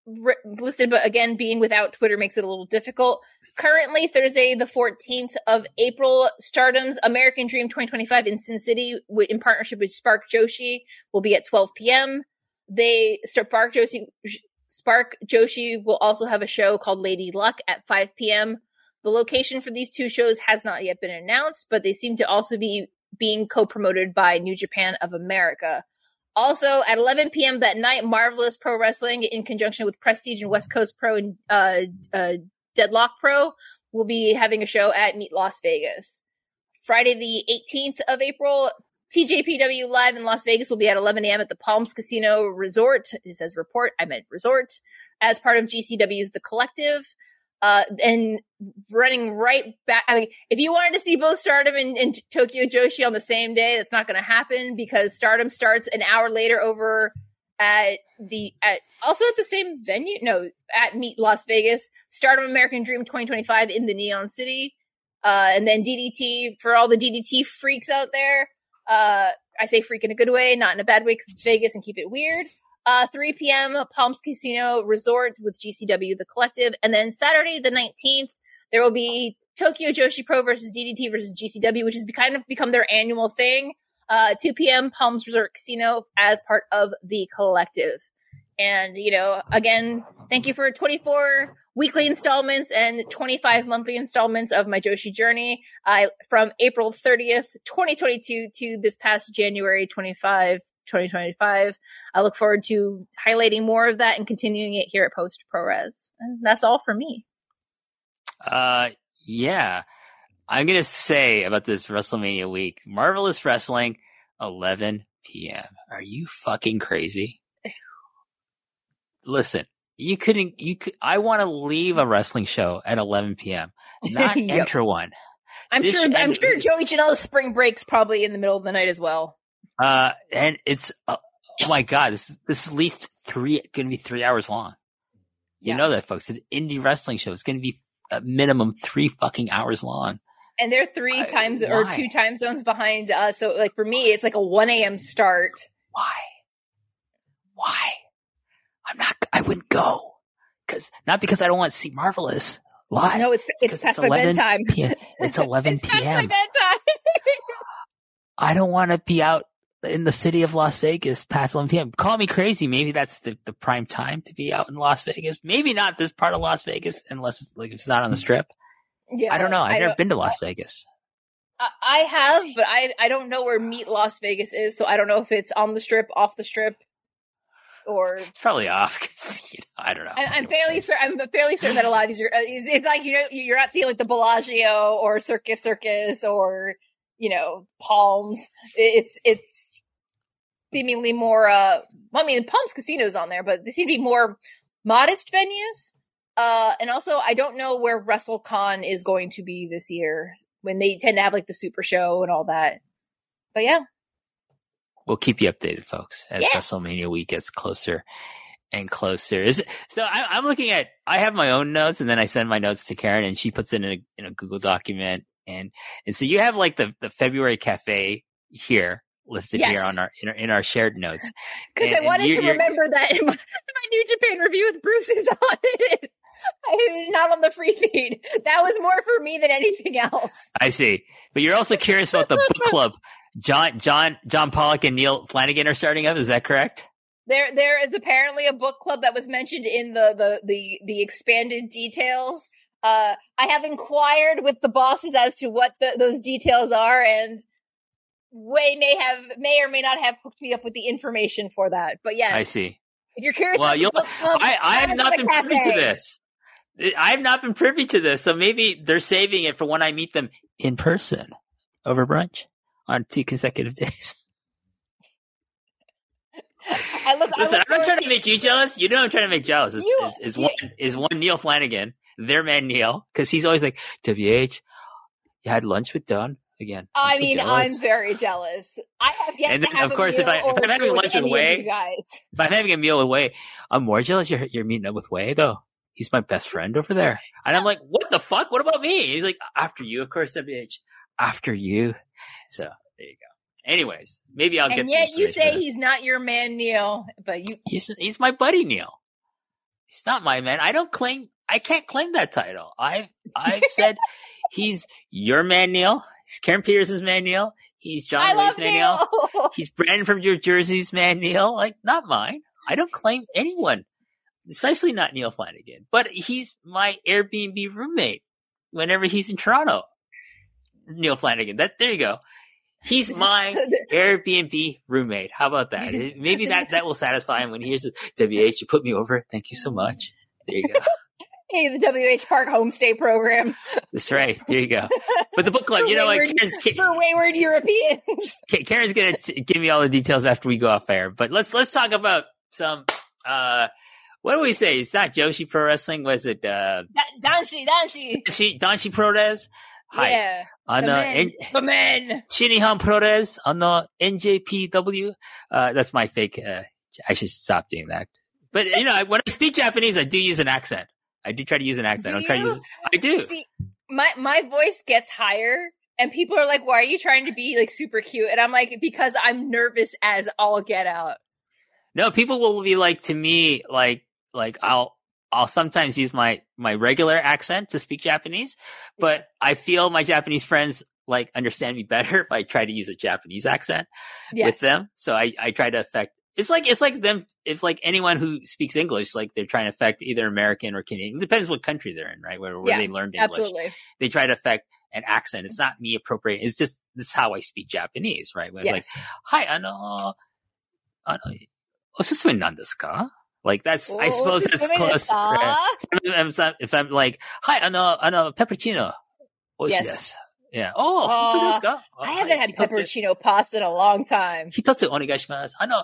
r- listed, but again, being without Twitter makes it a little difficult. Currently, Thursday, the fourteenth of April, Stardom's American Dream twenty twenty-five in Sin City, w- in partnership with Spark Joshi, will be at twelve p.m. They Spark Joshi Spark Joshi will also have a show called Lady Luck at five p.m. The location for these two shows has not yet been announced, but they seem to also be being co-promoted by New Japan of America. Also, at eleven p.m. that night, Marvelous Pro Wrestling, in conjunction with Prestige and West Coast Pro and uh, uh, Deadlock Pro, will be having a show at Meet Las Vegas. Friday the eighteenth of April, T J P W Live in Las Vegas will be at eleven a.m. at the Palms Casino Resort. It says report, I meant resort, as part of G C W's The Collective. Uh, and running right back, I mean, if you wanted to see both Stardom and, and Tokyo Joshi on the same day, that's not going to happen because Stardom starts an hour later over at the, at, also at the same venue, no, at Meet Las Vegas, Stardom American Dream twenty twenty-five in the Neon City. Uh, and then D D T, for all the D D T freaks out there, uh, I say freak in a good way, not in a bad way because it's Vegas and keep it weird. Uh, three p.m. Palms Casino Resort with G C W The Collective. And then Saturday the nineteenth, there will be Tokyo Joshi Pro versus D D T versus G C W, which has kind of become their annual thing. Uh, two p.m. Palms Resort Casino as part of The Collective. And, you know, again, thank you for twenty-four weekly installments and twenty-five monthly installments of my Joshi journey uh, from April thirtieth, twenty twenty-two to this past January twenty-fifth, twenty twenty-five. I look forward to highlighting more of that and continuing it here at Post ProRes. And that's all for me. Uh, yeah. I'm going to say about this WrestleMania week, Marvelous Wrestling, eleven p.m. Are you fucking crazy? Listen, you couldn't, you could, I want to leave a wrestling show at eleven p.m., not yep. enter one. I'm This- sure, I'm and- sure Joey Janela's spring break's probably in the middle of the night as well. Uh, and it's, uh, oh my God, this, is- this is at least three, going to be three hours long. You Yeah. know that, folks. It's an indie wrestling show. It's going to be a minimum three fucking hours long. And they're three I- times or why? two time zones behind us. So like for me, it's like a one a.m. start. Why? Why? I'm not, I wouldn't go. Cause, not because I don't want to see Marvelous live. No, it's it's because past my eleven bedtime. p.m. It's eleven It's past my p.m. bedtime. I don't want to be out in the city of Las Vegas past eleven p.m. Call me crazy. Maybe that's the, the prime time to be out in Las Vegas. Maybe not this part of Las Vegas unless it's, like, it's not on the strip. Yeah, I don't know. I've I never don't- been to Las Vegas. I, I have, but I I don't know where Meet Las Vegas is, so I don't know if it's on the strip, off the strip, or It's probably off. 'Cause, you know, I don't know. I, I'm fairly certain. I'm fairly certain that a lot of these are. uh, It's, it's like you know you're not seeing like the Bellagio or Circus Circus or you know Palms. It's it's seemingly more. Uh, well, I mean, Palms Casino's on there, but they seem to be more modest venues. Uh, and also, I don't know where WrestleCon is going to be this year when they tend to have like the Super Show and all that. But yeah. We'll keep you updated, folks, as Yeah. WrestleMania week gets closer and closer. Is it, so I, I'm looking at, I have my own notes and then I send my notes to Karen and she puts it in a, in a Google document. And, and so you have like the, the February cafe here listed Yes. here on our, in our, in our shared notes. Because And- I and wanted you're- to you're- remember that in my, my New Japan review with Bruce is on it. I, not on the free feed. That was more for me than anything else. I see. But you're also curious about the book club. John, John, John Pollock and Neil Flanagan are starting up. Is that correct? There, there is apparently a book club that was mentioned in the the the, the expanded details. Uh, I have inquired with the bosses as to what the, those details are, and Way may have may or may not have hooked me up with the information for that. But yes, I see. if you're curious, Well, about the you'll, book club, I, I have come not to been the privy to cafe. this. I have not been privy to this. So maybe they're saving it for when I meet them in person over brunch on two consecutive days. I look. I Listen, look I'm not forward trying to make you jealous. You know I'm trying to make jealous. Is, You- is, is you- one is one Neil Flanagan, their man Neil, because he's always like, W H, you had lunch with Don again. I'm I so mean, jealous. I'm very jealous. I have yet And to then, have of course, a if meal I- if or I'm having with lunch with any of Wei- you guys. If I'm having a meal with Wei, I'm more jealous you're, you're meeting up with Wei, though. He's my best friend over there. And I'm like, what the fuck? What about me? He's like, after you, of course, W H. After you. So, there you go. Anyways, maybe I'll get And the yet you information say better. he's not your man, Neil. But you, He's, he's my buddy, Neil. He's not my man. I don't claim. I can't claim that title. I've I've said he's your man, Neil. He's Karen Peterson's man, Neil. He's John I Lee's love man, Neil. Neil. He's Brandon from New Jersey's man, Neil. Like, not mine. I don't claim anyone, especially not Neil Flanagan. But he's my Airbnb roommate whenever he's in Toronto. Neil Flanagan. That there you go. He's my Airbnb roommate. How about that? Maybe that, that will satisfy him when he hears it. W H, you put me over. Thank you so much. There you go. Hey, the W H Park homestay program. That's right. There you go. But the book club, you know what? wayward, Karen's, for wayward Europeans. Karen's going to give me all the details after we go off air. But let's let's talk about some. Uh, what do we say? It's not Joshi Pro Wrestling. Was it? Uh, Danshi, Danshi. Danshi, Danshi Prores. Hi. Yeah. On the uh, men. N- the men. Shinihan Prores on the N J P W. Uh, that's my fake. Uh, I should stop doing that. But you know, when I speak Japanese, I do use an accent. I do try to use an accent. Do I'm trying to you? use. I do. See, my my voice gets higher, and people are like, "Why are you trying to be like super cute?" And I'm like, "Because I'm nervous as all get out." No, people will be like to me, like like I'll I'll sometimes use my my regular accent to speak Japanese, but I feel my Japanese friends like understand me better if I try to use a Japanese accent Yes. with them. So I I try to affect. It's like it's like them. It's like anyone who speaks English, like they're trying to affect either American or Canadian. It depends what country they're in, right? Where where Yeah, they learned English, Absolutely. they try to affect an accent. It's not me appropriating. It's just this is how I speak Japanese, right? When it's Yes. like, hi, ano, ano, osusume nan desu ka? Like that's, I suppose that's Osusume close. desu ka? Right? If I'm, if I'm like, hi, ano, ano, peppercino, oishi Yes. desu. Yeah. Oh, Uh, hontou desu ka? I haven't had Hitotsu- pepperoncino pasta in a long time. Hitotsu onegaishimasu. Ano,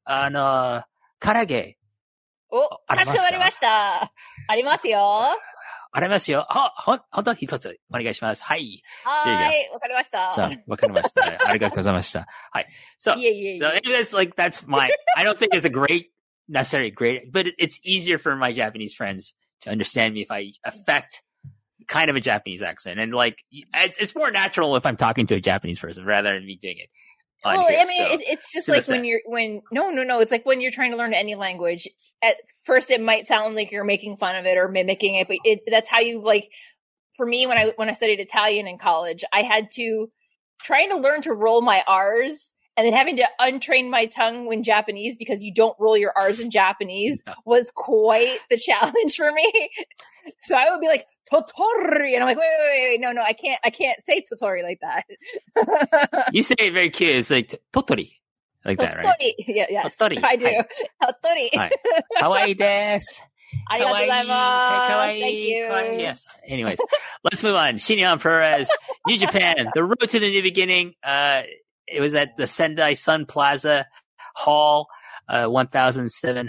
ano, karage. お、 ありますか？ かしこまりました。ありますよ。 ありますよ。あ、ほん、本当一つお願いします。はい。 は There you ーい、わかりました。 そう、わかりました。ありがとうございました。はい。So, いえいえい so え。 anyway, that's like, that's my, I don't think it's a great, necessarily great, but it, it's easier for my Japanese friends to understand me if I affect kind of a Japanese accent. And like, it's, it's more natural if I'm talking to a Japanese person rather than me doing it. On Well, here, I mean, so. it, it's just so like what's when that? you're, when, no, no, no, it's like when you're trying to learn any language. At first, it might sound like you're making fun of it or mimicking it, but it, that's how you like, for me, when I, when I studied Italian in college, I had to, trying to learn to roll my R's and then having to untrain my tongue when Japanese because you don't roll your R's in Japanese was quite the challenge for me. So I would be like, Totori. And I'm like, wait, wait, wait, wait, no, no, I can't, I can't say Totori like that. You say it very cute. It's like, Totori. Like that, right? Totori. Yeah, yes. Totori. I do. Hi. Totori. Hi. Kawaii desu. Arigatou gozaimasu. Kawaii, Thank you. kawaii, yes. Anyways, let's move on. Shinihan Perez, New Japan, the road to the new beginning. Uh, it was at the Sendai Sun Plaza Hall. Uh, one thousand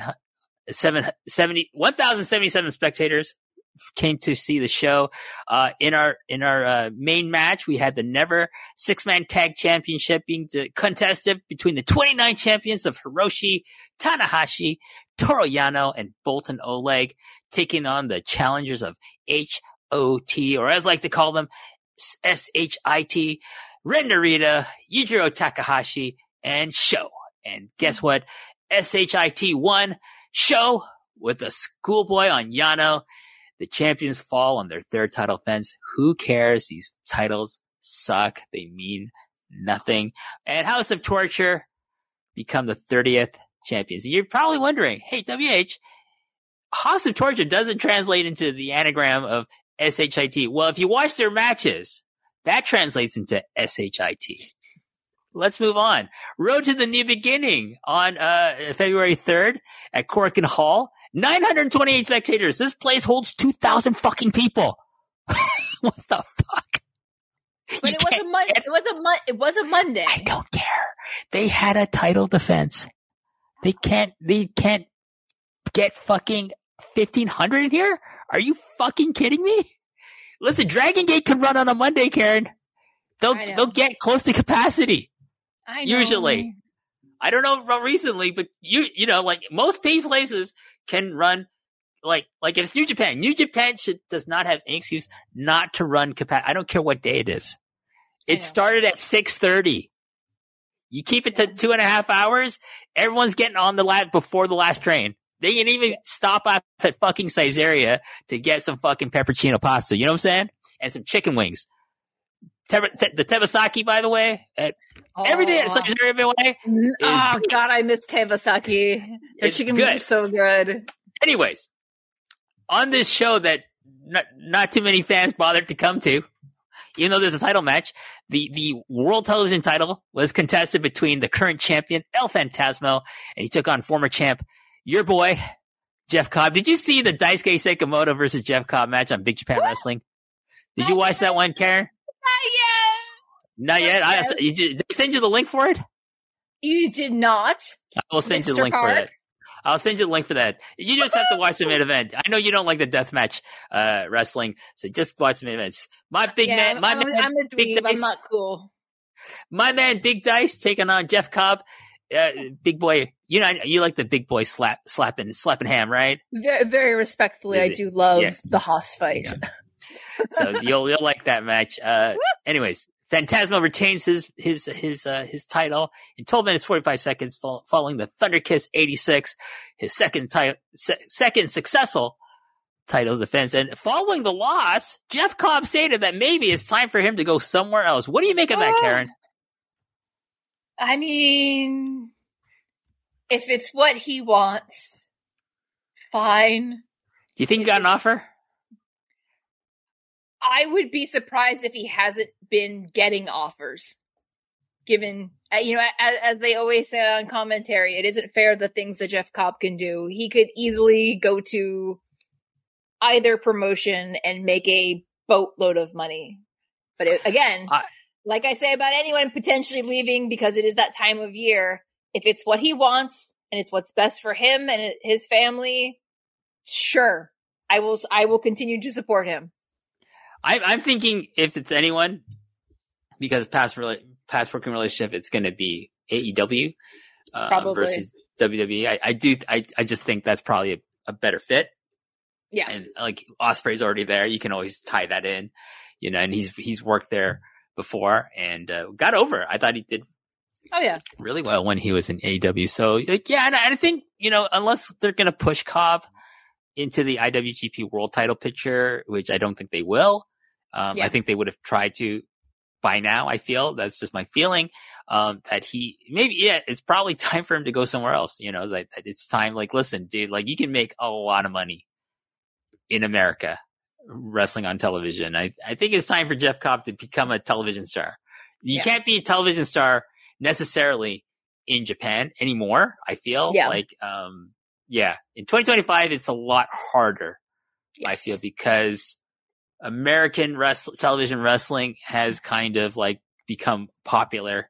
seventy-seven spectators came to see the show. Uh, in our, in our, uh, main match, we had the Never six-man tag championship being de- contested between the twenty-nine champions of Hiroshi Tanahashi, Toru Yano, and Bolton Oleg, taking on the challengers of H O T, or as I like to call them, S H I T, Ren Narita, Yujiro Takahashi, and Sho. And guess what? S H I T won. Sho with a schoolboy on Yano. The champions fall on their third title defense. Who cares? These titles suck. They mean nothing. And House of Torture become the thirtieth champions. And you're probably wondering, hey, W H, House of Torture doesn't translate into the anagram of S H I T. Well, if you watch their matches, that translates into S H I T. Let's move on. Road to the New Beginning on uh February third at Korakuen Hall. nine hundred twenty-eight spectators. This place holds two thousand fucking people. What the fuck? But You it was a can't Monday. get- It was a mon- It was a Monday. I don't care. They had a title defense. They can't, they can't get fucking fifteen hundred in here? Are you fucking kidding me? Listen, Dragon Gate can run on a Monday, Karen. They'll, I know. they'll get close to capacity. I know. Usually. I don't know about recently, but you, you know, like most pay places can run, like, like if it's New Japan, New Japan should, does not have any excuse not to run capacity. I don't care what day it is. I It know. started at six thirty. You keep it to two and a half hours. Everyone's getting on the lap before the last train. They didn't even stop off at fucking Caesarea to get some fucking peppercino pasta. You know what I'm saying? And some chicken wings. Te- te- the Tebasaki, by the way, at Oh. everything at Caesarea, by the way. Oh great. God, I miss Tebasaki. Their It's chicken good. wings are so good. Anyways, on this show that not, not too many fans bothered to come to, even though there's a title match, the, the world television title was contested between the current champion, El Phantasmo, and he took on former champ, your boy, Jeff Cobb. Did you see the Daisuke Sekimoto versus Jeff Cobb match on Big Japan Wrestling? Did you watch that one, Karen? Not yet. I, you, did I send you the link for it? You did not. I will send you the Mister link for Park? that. I'll send you the link for that. You just have to watch the main event. I know you don't like the deathmatch uh, wrestling, so just watch the main events. My big Yeah, man, my I'm, man, I'm a Big dweeb. I'm Dice, not cool. my man, Big Dice taking on Jeff Cobb. Uh, big boy, you know you like the big boy slap, slapping, slapping ham, right? Very, very respectfully, I do love Yes. the Haas fight. Yeah. So you'll you'll like that match. Uh, anyways, Phantasmo retains his his his uh, his title in twelve minutes forty-five seconds, fo- following the Thunder Kiss eighty-six, his second title, se- second successful title defense. And following the loss, Jeff Cobb stated that maybe it's time for him to go somewhere else. What do you make of that, Oh. Karen? I mean, if it's what he wants, fine. Do you think he got an offer? I would be surprised if he hasn't been getting offers. Given, uh, you know, as, as they always say on commentary, it isn't fair the things that Jeff Cobb can do. He could easily go to either promotion and make a boatload of money. But it, again, I- like I say about anyone potentially leaving because it is that time of year, if it's what he wants and it's what's best for him and his family, sure, I will, I will continue to support him. I'm, I'm thinking if it's anyone, because past rela- past working relationship, it's going to be A E W uh, Probably. versus W W E. I, I do. I, I just think that's probably a, a better fit. Yeah. And like Osprey's already there, you can always tie that in, you know. And he's he's worked there before and uh, got over. I thought he did Oh yeah. really well when he was in A E W. So like, yeah, and I, and I think you know unless they're going to push Cobb into the I W G P World Title picture, which I don't think they will. Um, Yeah. I think they would have tried to by now. I feel that's just my feeling. Um, that he maybe, yeah, it's probably time for him to go somewhere else. You know, like it's time, like, listen, dude, like you can make a lot of money in America wrestling on television. I, I think it's time for Jeff Cobb to become a television star. You Yeah. can't be a television star necessarily in Japan anymore. I feel Yeah. like, um, yeah, in twenty twenty-five, it's a lot harder. I Yes. feel because American wrestling, television wrestling has kind of like become popular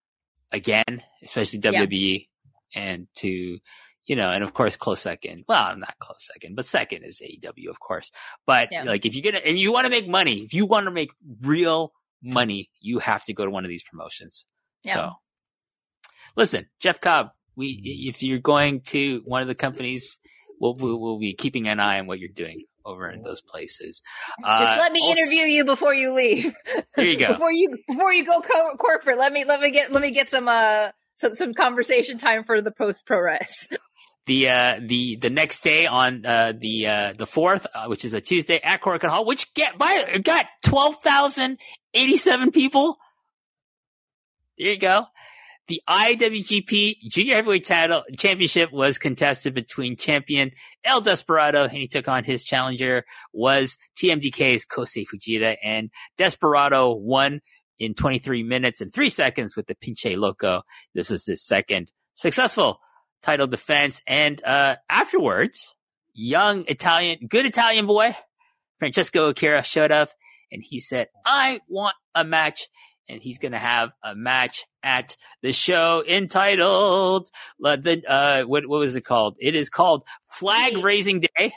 again, especially W W E, and to, you know, and of course, close second. Well, not close second, but second is A E W, of course. But Yeah. like, if you get, and you want to make money, if you want to make real money, you have to go to one of these promotions. Yeah. So, listen, Jeff Cobb, we, if you're going to one of the companies, we'll, we'll, we'll be keeping an eye on what you're doing over in those places. Just Uh, let me also- interview you before you leave. There you go. before you before you go co- corporate, let me let me get let me get some uh some some conversation time for the post pro res. The uh the the next day on uh the uh the fourth, uh, which is a Tuesday at Korakuen Hall, which get by got twelve thousand eighty seven people. There you go. The I W G P Junior Heavyweight Title Championship was contested between champion El Desperado, and he took on his challenger was T M D K's Kosei Fujita, and Desperado won in twenty-three minutes and three seconds with the Pinche Loco. This was his second successful title defense, and uh afterwards, young Italian, good Italian boy, Francesco Akira showed up, and he said, "I want a match." And he's going to have a match at the show entitled, uh, the, uh, what, what was it called? It is called Flag Raising Day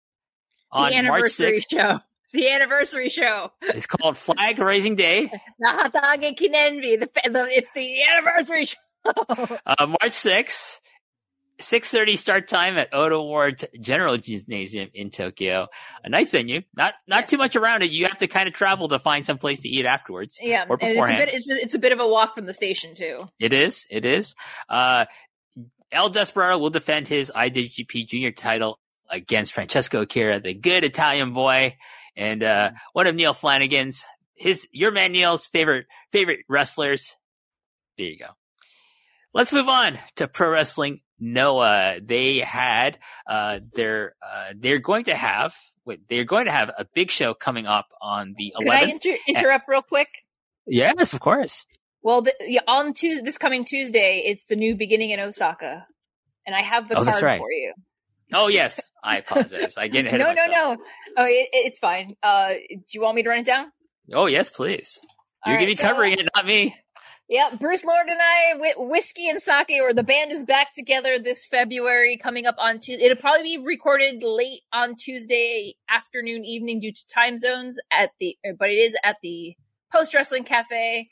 on the March anniversary sixth. show. The anniversary show. It's called Flag Raising Day, The Hatage Kinenbi. The, the it's the anniversary show. uh, March sixth. six thirty start time at Oda Ward General Gymnasium in Tokyo. A nice venue. Not not Yes. too much around it. You have to kind of travel to find some place to eat afterwards. Yeah, Or and it's a beforehand. bit it's a, it's a bit of a walk from the station too. It is. It is. Uh, El Desperado will defend his I W G P Junior title against Francesco Akira, the good Italian boy, and uh, one of Neil Flanagan's, his your man Neil's favorite favorite wrestlers. There you go. Let's move on to Pro Wrestling Noah. They had uh, their uh, they're going to have wait, they're going to have a big show coming up on the Could eleventh. I inter- interrupt real quick? Yes, of course. Well, the, yeah, on Tuesday, this coming Tuesday, it's the New Beginning in Osaka, and I have the Oh, that's card right. for you. Oh yes, I apologize. I get ahead no, of no, myself. no. Oh, it, it's fine. Uh, do you want me to run it down? Oh yes, please. All You're right, going to be so- covering it, not me. Yeah, Bruce Lord and I, Wh- Whiskey and Sake, or the band is back together this February, coming up on Tuesday. It'll probably be recorded late on Tuesday afternoon, evening due to time zones at the, but it is at the Post Wrestling Cafe.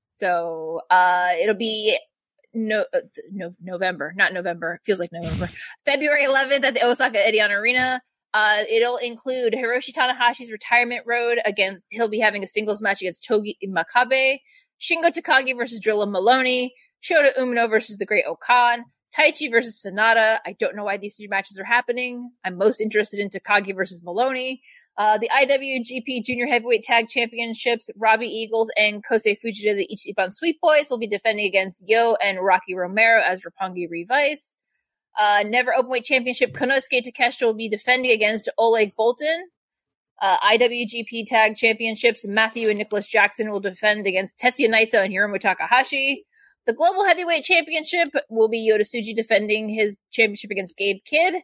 So, uh, it'll be no, uh, no, November, not November. It feels like November. February eleventh at the Osaka Edion Arena. Uh, it'll include Hiroshi Tanahashi's retirement road against, he'll be having a singles match against Togi Makabe, Shingo Takagi versus Drilla Maloney, Shota Umino versus the Great Okan, Taichi versus Sonata. I don't know why these three matches are happening. I'm most interested in Takagi versus Maloney. Uh, the I W G P Junior Heavyweight Tag Championships, Robbie Eagles and Kosei Fujita, the Ichiban Sweet Boys, will be defending against Yo and Rocky Romero as Roppongi Revice. Uh, Never Openweight Championship, Konosuke Takeshita will be defending against Oleg Boltin. Uh, I W G P Tag Championships, Matthew and Nicholas Jackson will defend against Tetsuya Naito and Hiromu Takahashi. The Global Heavyweight Championship will be Yoda defending his championship against Gabe Kidd.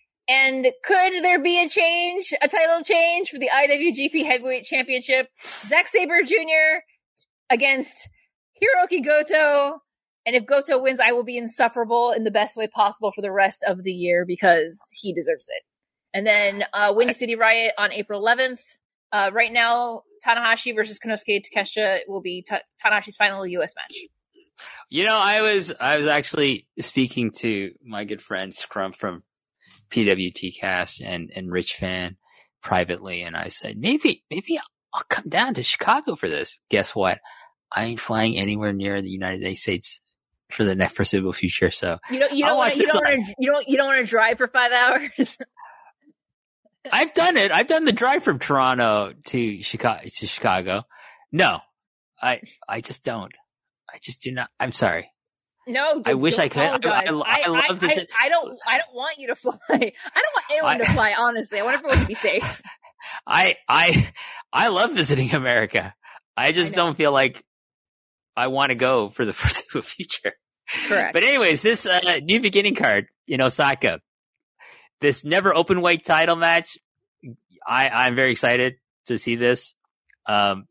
And could there be a change, a title change for the I W G P Heavyweight Championship? Zack Sabre Junior against Hiroki Goto. And if Goto wins, I will be insufferable in the best way possible for the rest of the year because he deserves it. And then uh, Windy City Riot on April eleventh. Uh, right now, Tanahashi versus Konosuke Takeshita will be Ta- Tanahashi's final U S match. You know, I was I was actually speaking to my good friend Scrum from P W T Cast and, and Rich Fan privately, and I said, maybe maybe I'll come down to Chicago for this. Guess what? I ain't flying anywhere near the United States for the next foreseeable future. So You don't. You I'll don't want. watch You this don't live. want to. You don't. You don't want to drive for five hours. I've done it. I've done the drive from Toronto to Chicago. To Chicago. No, I I just don't. I just do not. I'm sorry. No, I wish don't I could. I- apologize. I- I love this- I, I don't. I don't want you to fly. I don't want anyone I- to fly. Honestly, I want everyone to be safe. I I I love visiting America. I just I know. don't feel like I want to go for the foreseeable future. Correct. But anyways, this uh, new beginning card in Osaka, this never open weight title match, I I'm very excited to see this. Um,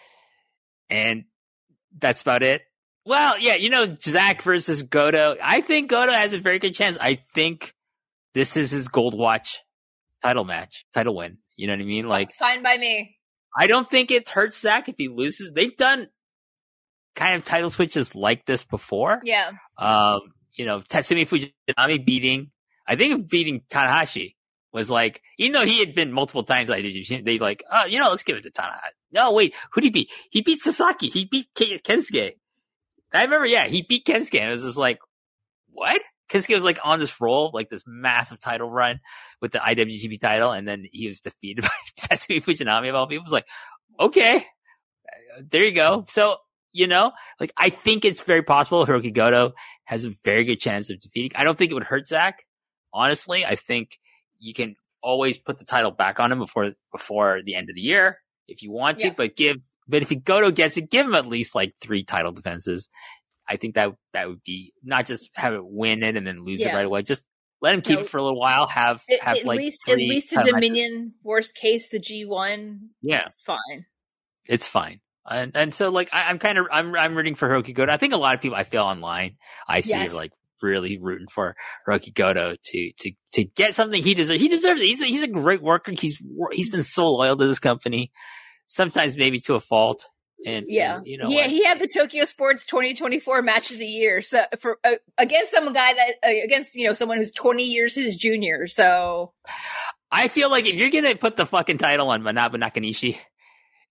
and that's about it. Well, yeah, you know, Zach versus Goto. I think Goto has a very good chance. I think this is his gold watch title match, title win. You know what I mean? Like, Fine by me. I don't think it hurts Zach if he loses. They've done kind of title switches like this before. Yeah. Um, you know, Tatsumi Fujinami beating, I think beating Tanahashi was like, even though he had been multiple times, I did, they like, oh, you know, let's give it to Tanahashi. No, wait, who did he beat? He beat Sasaki. He beat Ke- Kensuke. I remember, yeah, he beat Kensuke, and it was just like, what? Kensuke was like on this roll, like this massive title run with the I W G P title, and then he was defeated by Tatsumi Fujinami of all people. It was like, okay, there you go. So, you know, like, I think it's very possible Hiroki Goto has a very good chance of defeating. I don't think it would hurt Zach. Honestly, I think you can always put the title back on him before, before the end of the year if you want to, Yeah. but give, but if Goto gets it, give him at least like three title defenses. I think that, that would be not just have it win it and then lose Yeah. it right away. Just let him keep No. it for a little while. Have, At, have at like least, at three least a title matches. Dominion. Worst case, the G one. Yeah. It's fine. It's fine. And and so like I, I'm kind of I'm I'm rooting for Hiroki Goto. I think a lot of people I feel online I see Yes. are like really rooting for Hiroki Goto to to to get something he deserves. He deserves it. He's a, he's a great worker. He's he's been so loyal to this company. Sometimes maybe to a fault. And Yeah. and, you know yeah. what? He had the Tokyo Sports twenty twenty-four match of the year. So for uh, against some guy that uh, against you know someone who's twenty years his junior. So I feel like if you're gonna put the fucking title on Manabu Nakanishi,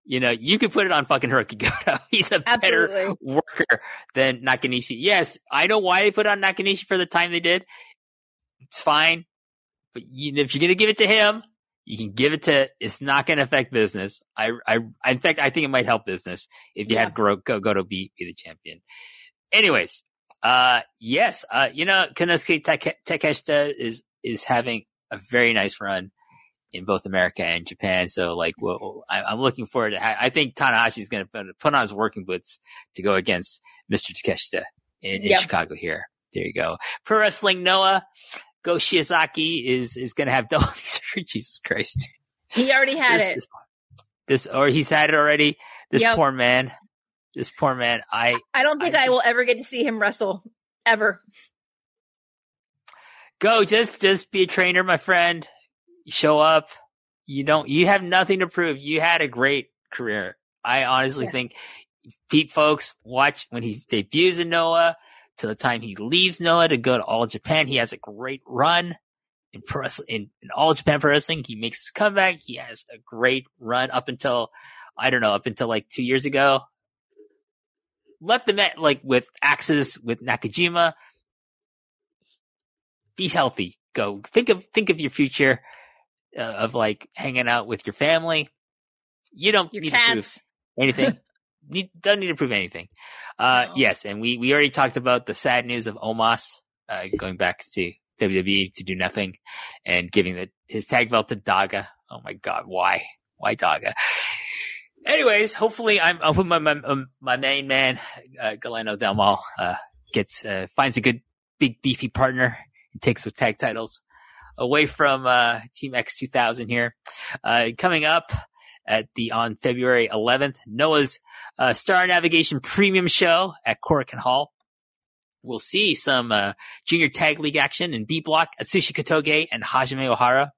You know, you could put it on fucking Hiroki Goto. He's a Absolutely. better worker than Nakanishi. Yes, I know why they put on Nakanishi for the time they did. It's fine. But you, if you're going to give it to him, you can give it to, it's not going to affect business. I, I, in fact, I think it might help business if you Yeah. have Go, Go, Goto be, be the champion. Anyways, uh, yes, uh, you know, Konosuke Take- Takeshita is, is having a very nice run in both America and Japan. So like, well, I, I'm looking forward to, I think Tanahashi is going to put on his working boots to go against Mister Takeshita in, in Yeah. Chicago here. There you go. Pro Wrestling Noah. Go Shiozaki is, is going to have double surgery. Jesus Christ. He already had This, it. this, this, or he's had it already. This Yep. poor man. This poor man. I, I don't think I I, will ever get to see him wrestle ever. go, just, just be a trainer, my friend. Show up. You don't, you have nothing to prove. You had a great career. I honestly Yes. think Pete folks watch when he debuts in Noah to the time he leaves Noah to go to All Japan. He has a great run in pro wrestling, in, in All Japan Pro Wrestling. He makes his comeback. He has a great run up until, I don't know, up until like two years ago. Left the Met like with Axis with Nakajima. Be healthy. Go think of think of your future uh, of like hanging out with your family. You don't Your need to prove cats. anything. need, don't need to prove anything. Uh, No. yes, and we we already talked about the sad news of Omos uh, going back to W W E to do nothing and giving the, his tag belt to Daga. Oh my God, why? Why Daga? Anyways, hopefully I'm, I hope my, my, um, my main man, uh, Galeno Del Mal, uh, gets, uh, finds a good big beefy partner and takes the tag titles away from, uh, Team X two thousand here. Uh, coming up at the, on February eleventh, Noah's, uh, Star Navigation Premium Show at Korakuen Hall. We'll see some, uh, junior tag league action in B Block, Atsushi Kotoge and Hajime Ohara.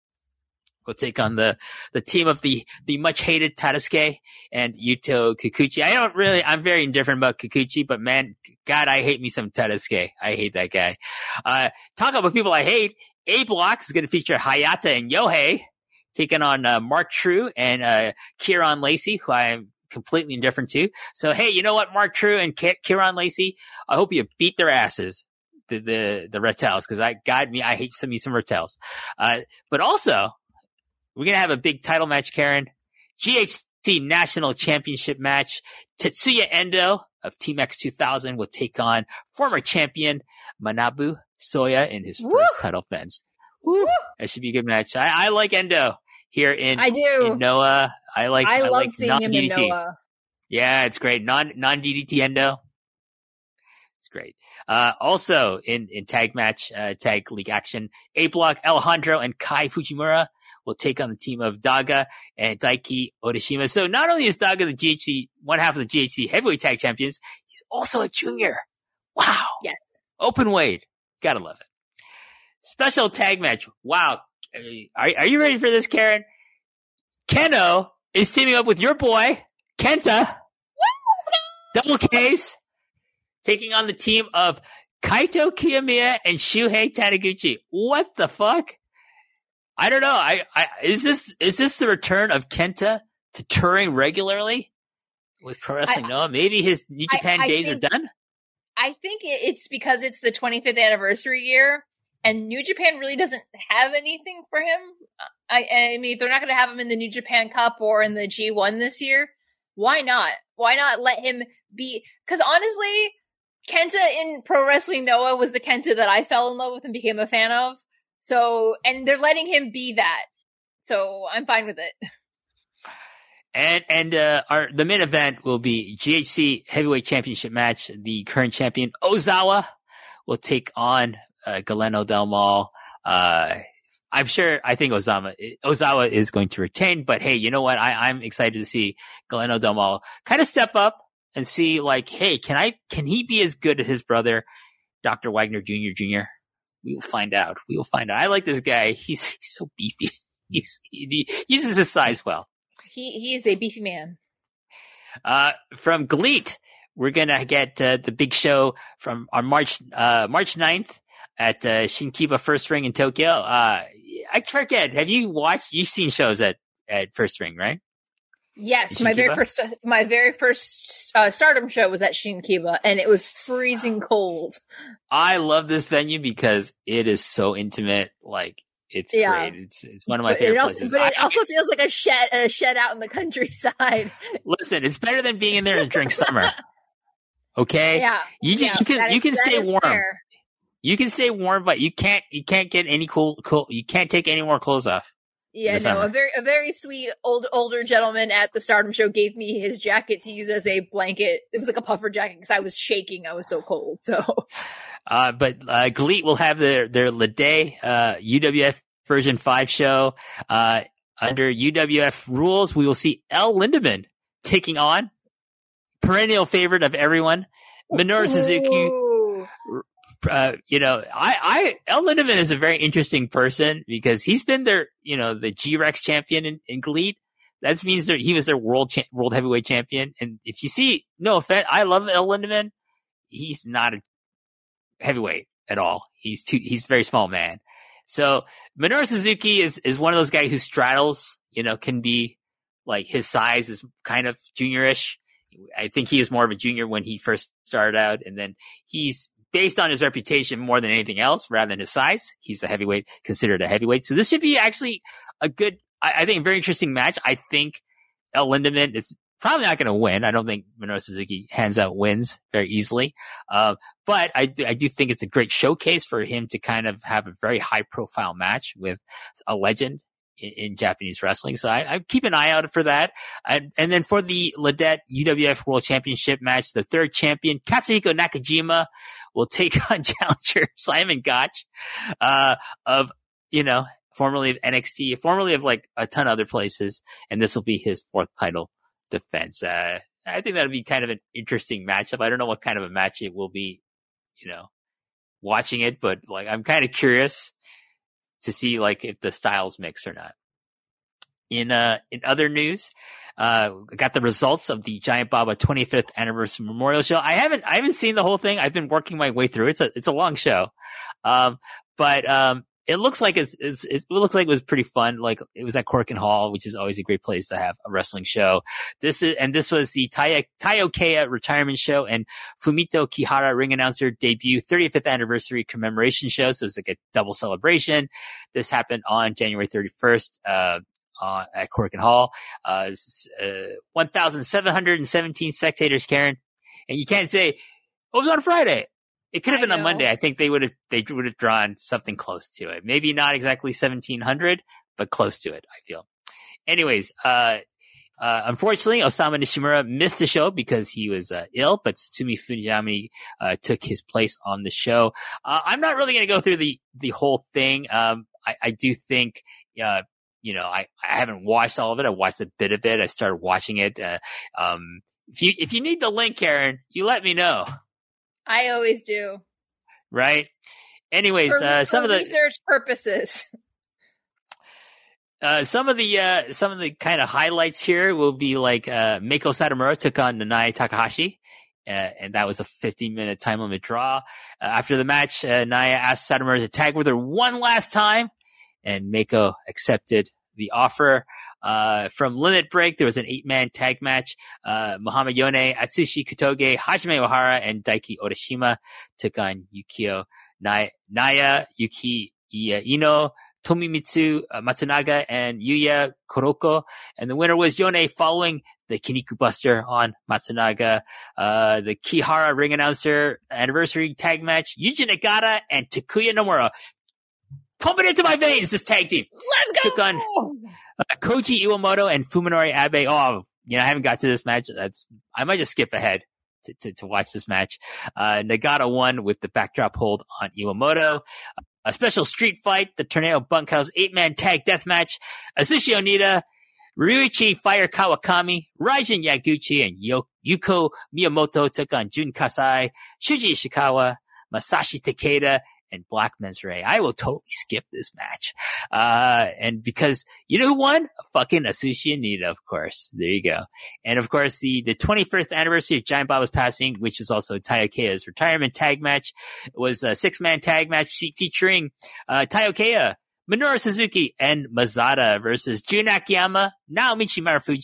We'll take on the, the team of the, the much hated Tadasuke and Yuto Kikuchi. I don't really, I'm very indifferent about Kikuchi, but man, God, I hate me some Tadasuke. I hate that guy. Uh, talk about people I hate. A Block is going to feature Hayata and Yohei taking on, uh, Mark True and, uh, Kieran Lacey, who I am completely indifferent to. So, hey, you know what, Mark True and K- Kieran Lacey, I hope you beat their asses. The, the, the reptiles. Cause I, God, me, I hate some, me some reptiles. Uh, but also, we're going to have a big title match, Karen. G H C National Championship match. Tetsuya Endo of Team X two thousand will take on former champion Manabu Soya in his first Woo! title defense. Woo! That should be a good match. I, I like Endo here in, I do. in Noah. I like, I I love like seeing him in non-D D T. Noah. Yeah, it's great. Non, non-D D T Endo. It's great. Uh, also in, in tag match, uh, tag league action, A Block, Alejandro and Kai Fujimura will take on the team of Daga and Daiki Odashima. So not only is Daga the G H C, one half of the G H C heavyweight tag champions, he's also a junior. Wow. Yes. Open weight. Gotta love it. Special tag match. Wow. Are, are you ready for this, Karen? Keno is teaming up with your boy, Kenta. Double K's. Taking on the team of Kaito Kiyomiya and Shuhei Taniguchi. What the fuck? I don't know. I, I, is this, is this the return of Kenta to touring regularly with Pro Wrestling I- Noah? Maybe his New I- Japan I days think- are done? I think it- it's because it's the twenty-fifth anniversary year, and New Japan really doesn't have anything for him. I, I mean, if they're not going to have him in the New Japan Cup or in the G one this year, why not? Why not let him be? Because honestly, Kenta in Pro Wrestling Noah was the Kenta that I fell in love with and became a fan of. So, and they're letting him be that. So I'm fine with it. And and uh, our the main event will be G H C Heavyweight Championship match. The current champion Ozawa will take on uh, Galeno Del Mal. Uh, I'm sure. I think Ozawa Ozawa is going to retain. But hey, you know what? I, I'm excited to see Galeno Del Mal kind of step up and see, like, hey, can I can he be as good as his brother, Doctor Wagner Junior Junior? We will find out. We will find out. I like this guy. He's, he's so beefy. He's, he, he uses his size well. He he is a beefy man. Uh, from Gleet, we're gonna get uh, the big show from on March uh March ninth at uh, Shinkiba First Ring in Tokyo. Uh, I forget. Have you watched? You've seen shows at at First Ring, right? Yes, Shin my very Kiba? first my very first uh, Stardom show was at Shin Kiba, and it was freezing cold. I love this venue because it is so intimate. Like, it's Yeah. great. It's it's one of my But favorite it also, places. but it I- also feels like a shed a shed out in the countryside. Listen, it's better than being in there during summer. Okay, Yeah, you can yeah, you can that you is- can that stay is warm. fair. You can stay warm, but you can't you can't get any cool cool. You can't take any more clothes off. Yeah, the no, summer. a very a very sweet old older gentleman at the Stardom show gave me his jacket to use as a blanket. It was like a puffer jacket because I was shaking. I was so cold. So Uh, but uh, Gleet will have their their Lede uh, U W F version five show. Uh, under U W F rules, we will see El Lindemann taking on perennial favorite of everyone, Minoru Suzuki. Ooh. Uh, you know, I, I, El Lindemann is a very interesting person because he's been their, you know, the G-Rex champion in, in Gleet. That means that he was their world cha- world heavyweight champion. And if you see, no offense, I love El Lindemann. He's not a heavyweight at all. He's too, he's a very small man. So Minoru Suzuki is, is one of those guys who straddles, you know, can be like his size is kind of juniorish. I think he is more of a junior when he first started out. And then he's based on his reputation more than anything else rather than his size. He's a heavyweight, considered a heavyweight. So this should be actually a good, I, I think a very interesting match. I think El Lindemann is probably not going to win. I don't think Minoru Suzuki hands out wins very easily. Um, but I, do- I do think it's a great showcase for him to kind of have a very high profile match with a legend in, in Japanese wrestling. So I, I keep an eye out for that. And, and then for the Ledette U W F World Championship match, the third champion, Katsuhiko Nakajima, will take on challenger Simon Gotch, uh, of, you know, formerly of N X T, formerly of like a ton of other places. And this will be his fourth title defense. Uh, I think that'll be kind of an interesting matchup. I don't know what kind of a match it will be, you know, watching it, but like, I'm kind of curious to see like if the styles mix or not. In, uh, in other news, uh, got the results of the Giant Baba twenty-fifth anniversary memorial show. I haven't, I haven't seen the whole thing. I've been working my way through it. It's a, it's a long show. Um, but, um, it looks like it's, it's, it's, it looks like it was pretty fun. Like it was at Corkin Hall, which is always a great place to have a wrestling show. This is, and this was the Tai- Taiokeia retirement show and Fumito Kihara ring announcer debut thirtieth anniversary commemoration show. So it's like a double celebration. This happened on January thirty-first, uh, uh, at Corkin Hall. Uh, uh, one thousand seven hundred seventeen spectators, Karen. And you can't say, oh, it was on Friday. It could have I been on know. Monday. I think they would have, they would have drawn something close to it. Maybe not exactly seventeen hundred, but close to it, I feel. Anyways, uh, uh, unfortunately, Osamu Nishimura missed the show because he was uh, ill, but Tsumi Fujiyama uh, took his place on the show. Uh, I'm not really going to go through the, the whole thing. Um, I, I do think, uh, you know, I, I haven't watched all of it. I watched a bit of it. I started watching it. Uh, um, if you, if you need the link, Karen, you let me know. I always do. Right. Anyways, For, uh, some for of the, research purposes. uh, some of the, uh, some of the kind of highlights here will be like, uh, Meiko Satomura took on Nanae Takahashi. Uh, and that was a fifteen minute time limit draw. Uh, after the match, uh, Naya asked Satomura to tag with her one last time, and Meiko accepted the offer. Uh, from Limit Break, there was an eight man tag match. Uh, Muhammad Yone, Atsushi Katoge, Hajime Ohara, and Daiki Odashima took on Yukio Naya, Naya Yuki Ino, Tomimitsu uh, Matsunaga, and Yuya Kuroko. And the winner was Yone following the Kiniku Buster on Matsunaga. Uh, the Kihara ring announcer anniversary tag match, Yuji Nagata and Takuya Nomura. Pump it into my veins, this tag team. Let's go! Took on uh, Koji Iwamoto and Fuminori Abe. Oh, you know, I haven't got to this match. That's, I might just skip ahead to, to, to watch this match. Uh, Nagata won with the backdrop hold on Iwamoto. A special street fight, the Tornado Bunkhouse eight-man tag death match. Asushi Onita, Ryuichi Fire Kawakami, Raijin Yaguchi, and Yo- Yuko Miyamoto took on Jun Kasai, Shuji Ishikawa, Masashi Takeda, and Black Men's Ray. I will totally skip this match. Uh, and because, you know who won? Fucking Asushi Onita, of course. There you go. And of course, the, the twenty-first anniversary of Giant Baba's passing, which was also Taiyokeia's retirement tag match, was a six-man tag match featuring, uh, Taiyokea, Minoru Suzuki, and Mazada versus Jun Akiyama, Naomichi Marufuji,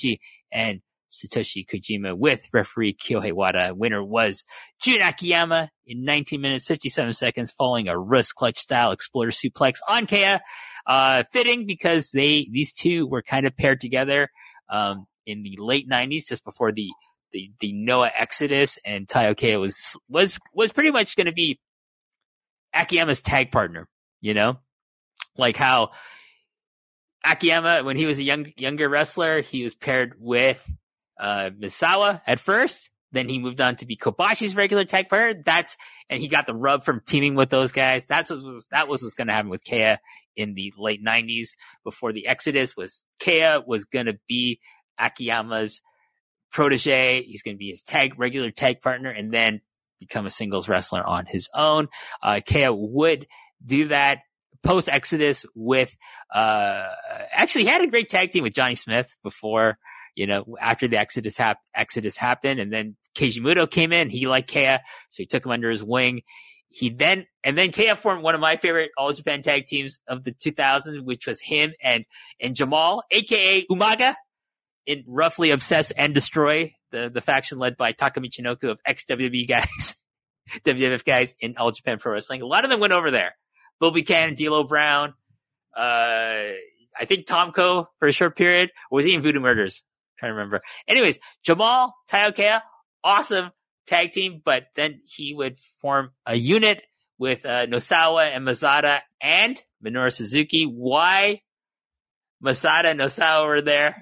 and Satoshi Kojima with referee Kyohei Wada. Winner was Jun Akiyama in nineteen minutes, fifty-seven seconds, following a wrist clutch style exploder suplex on Kea. Uh, fitting because they, these two were kind of paired together, um, in the late nineties, just before the, the, the Noah Exodus, and Taiyo Kea was, was, was pretty much going to be Akiyama's tag partner, you know, like how Akiyama, when he was a young, younger wrestler, he was paired with Uh, Misawa at first, then he moved on to be Kobashi's regular tag partner. That's, and he got the rub from teaming with those guys. That's what was, that was what's going to happen with Kea in the late nineties. Before the Exodus, was Kea was going to be Akiyama's protege. He's going to be his tag, regular tag partner, and then become a singles wrestler on his own. Uh, Kea would do that post Exodus with, uh, actually he had a great tag team with Johnny Smith before, you know, after the Exodus, hap- Exodus happened, and then Keiji Muto came in. He liked Kea, so he took him under his wing. He then, and then Kea formed one of my favorite All Japan tag teams of the two thousands, which was him and, and Jamal, aka Umaga, in Roughly Obsess and Destroy, the, the faction led by Taka Michinoku of ex-W W E guys, W W F guys in All Japan Pro Wrestling. A lot of them went over there. Bill Buchanan, D'Lo Brown, uh, I think Tomko for a short period, or was he in Voodoo Murders? Trying to remember. Anyways, Jamal, Taiyo Kea, awesome tag team, but then he would form a unit with uh, Nosawa and Masada and Minoru Suzuki. Why Masada and Nosawa were there?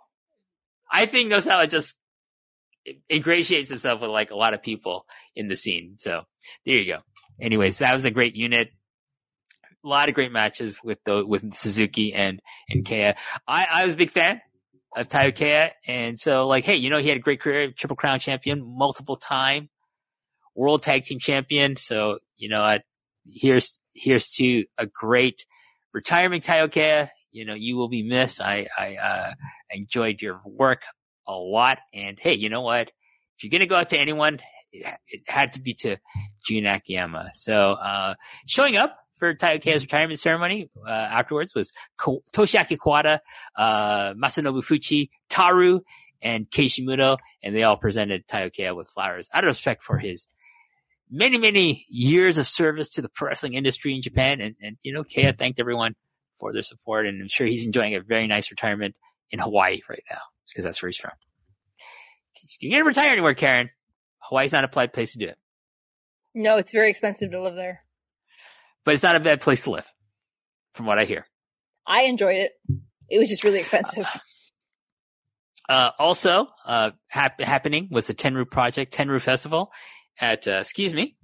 I think Nosawa just ingratiates himself with like a lot of people in the scene. So there you go. Anyways, that was a great unit. A lot of great matches with the, with Suzuki and, and Kea. I, I was a big fan of Taiyo Kea, and so like, hey, you know, he had a great career, Triple Crown champion, multiple time World Tag Team champion. So, you know, I, here's, here's to a great retirement, Taiyo Kea. You know, you will be missed. I, I, uh, enjoyed your work a lot. And hey, you know what? If you're going to go out to anyone, it, it had to be to Jun Akiyama. So, uh, showing up for Taiyo Kea's retirement ceremony, uh, afterwards was Ko- Toshiaki Kawada, uh, Masanobu Fuchi, Taru, and Keiichi Muto, and they all presented Taiyo Kea with flowers out of respect for his many, many years of service to the pro wrestling industry in Japan. And, and, you know, Kea thanked everyone for their support, and I'm sure he's enjoying a very nice retirement in Hawaii right now, because that's where he's from. You're going to retire anywhere, Karen. Hawaii's not a polite place to do it. No, it's very expensive to live there. But it's not a bad place to live, from what I hear. I enjoyed it. It was just really expensive. Uh, uh, also, uh, hap- happening was the Tenru Project, Tenru Festival at, uh, excuse me,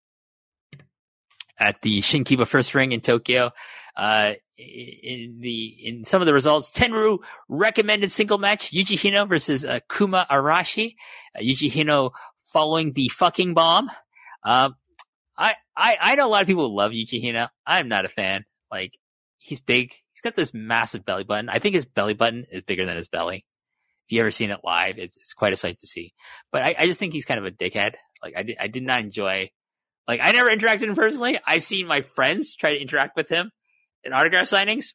at the Shinkiba First Ring in Tokyo. Uh, in the, in some of the results, Tenru recommended single match, Yuji Hino versus uh, Kuma Arashi. Uh, Yuji Hino following the fucking bomb. Um, I, I, I know a lot of people who love Yuji Hino. I'm not a fan. Like, he's big. He's got this massive belly button. I think his belly button is bigger than his belly. If you ever seen it live, it's, it's quite a sight to see. But I, I just think he's kind of a dickhead. Like, I did, I did not enjoy, like, I never interacted with him personally. I've seen my friends try to interact with him in autograph signings.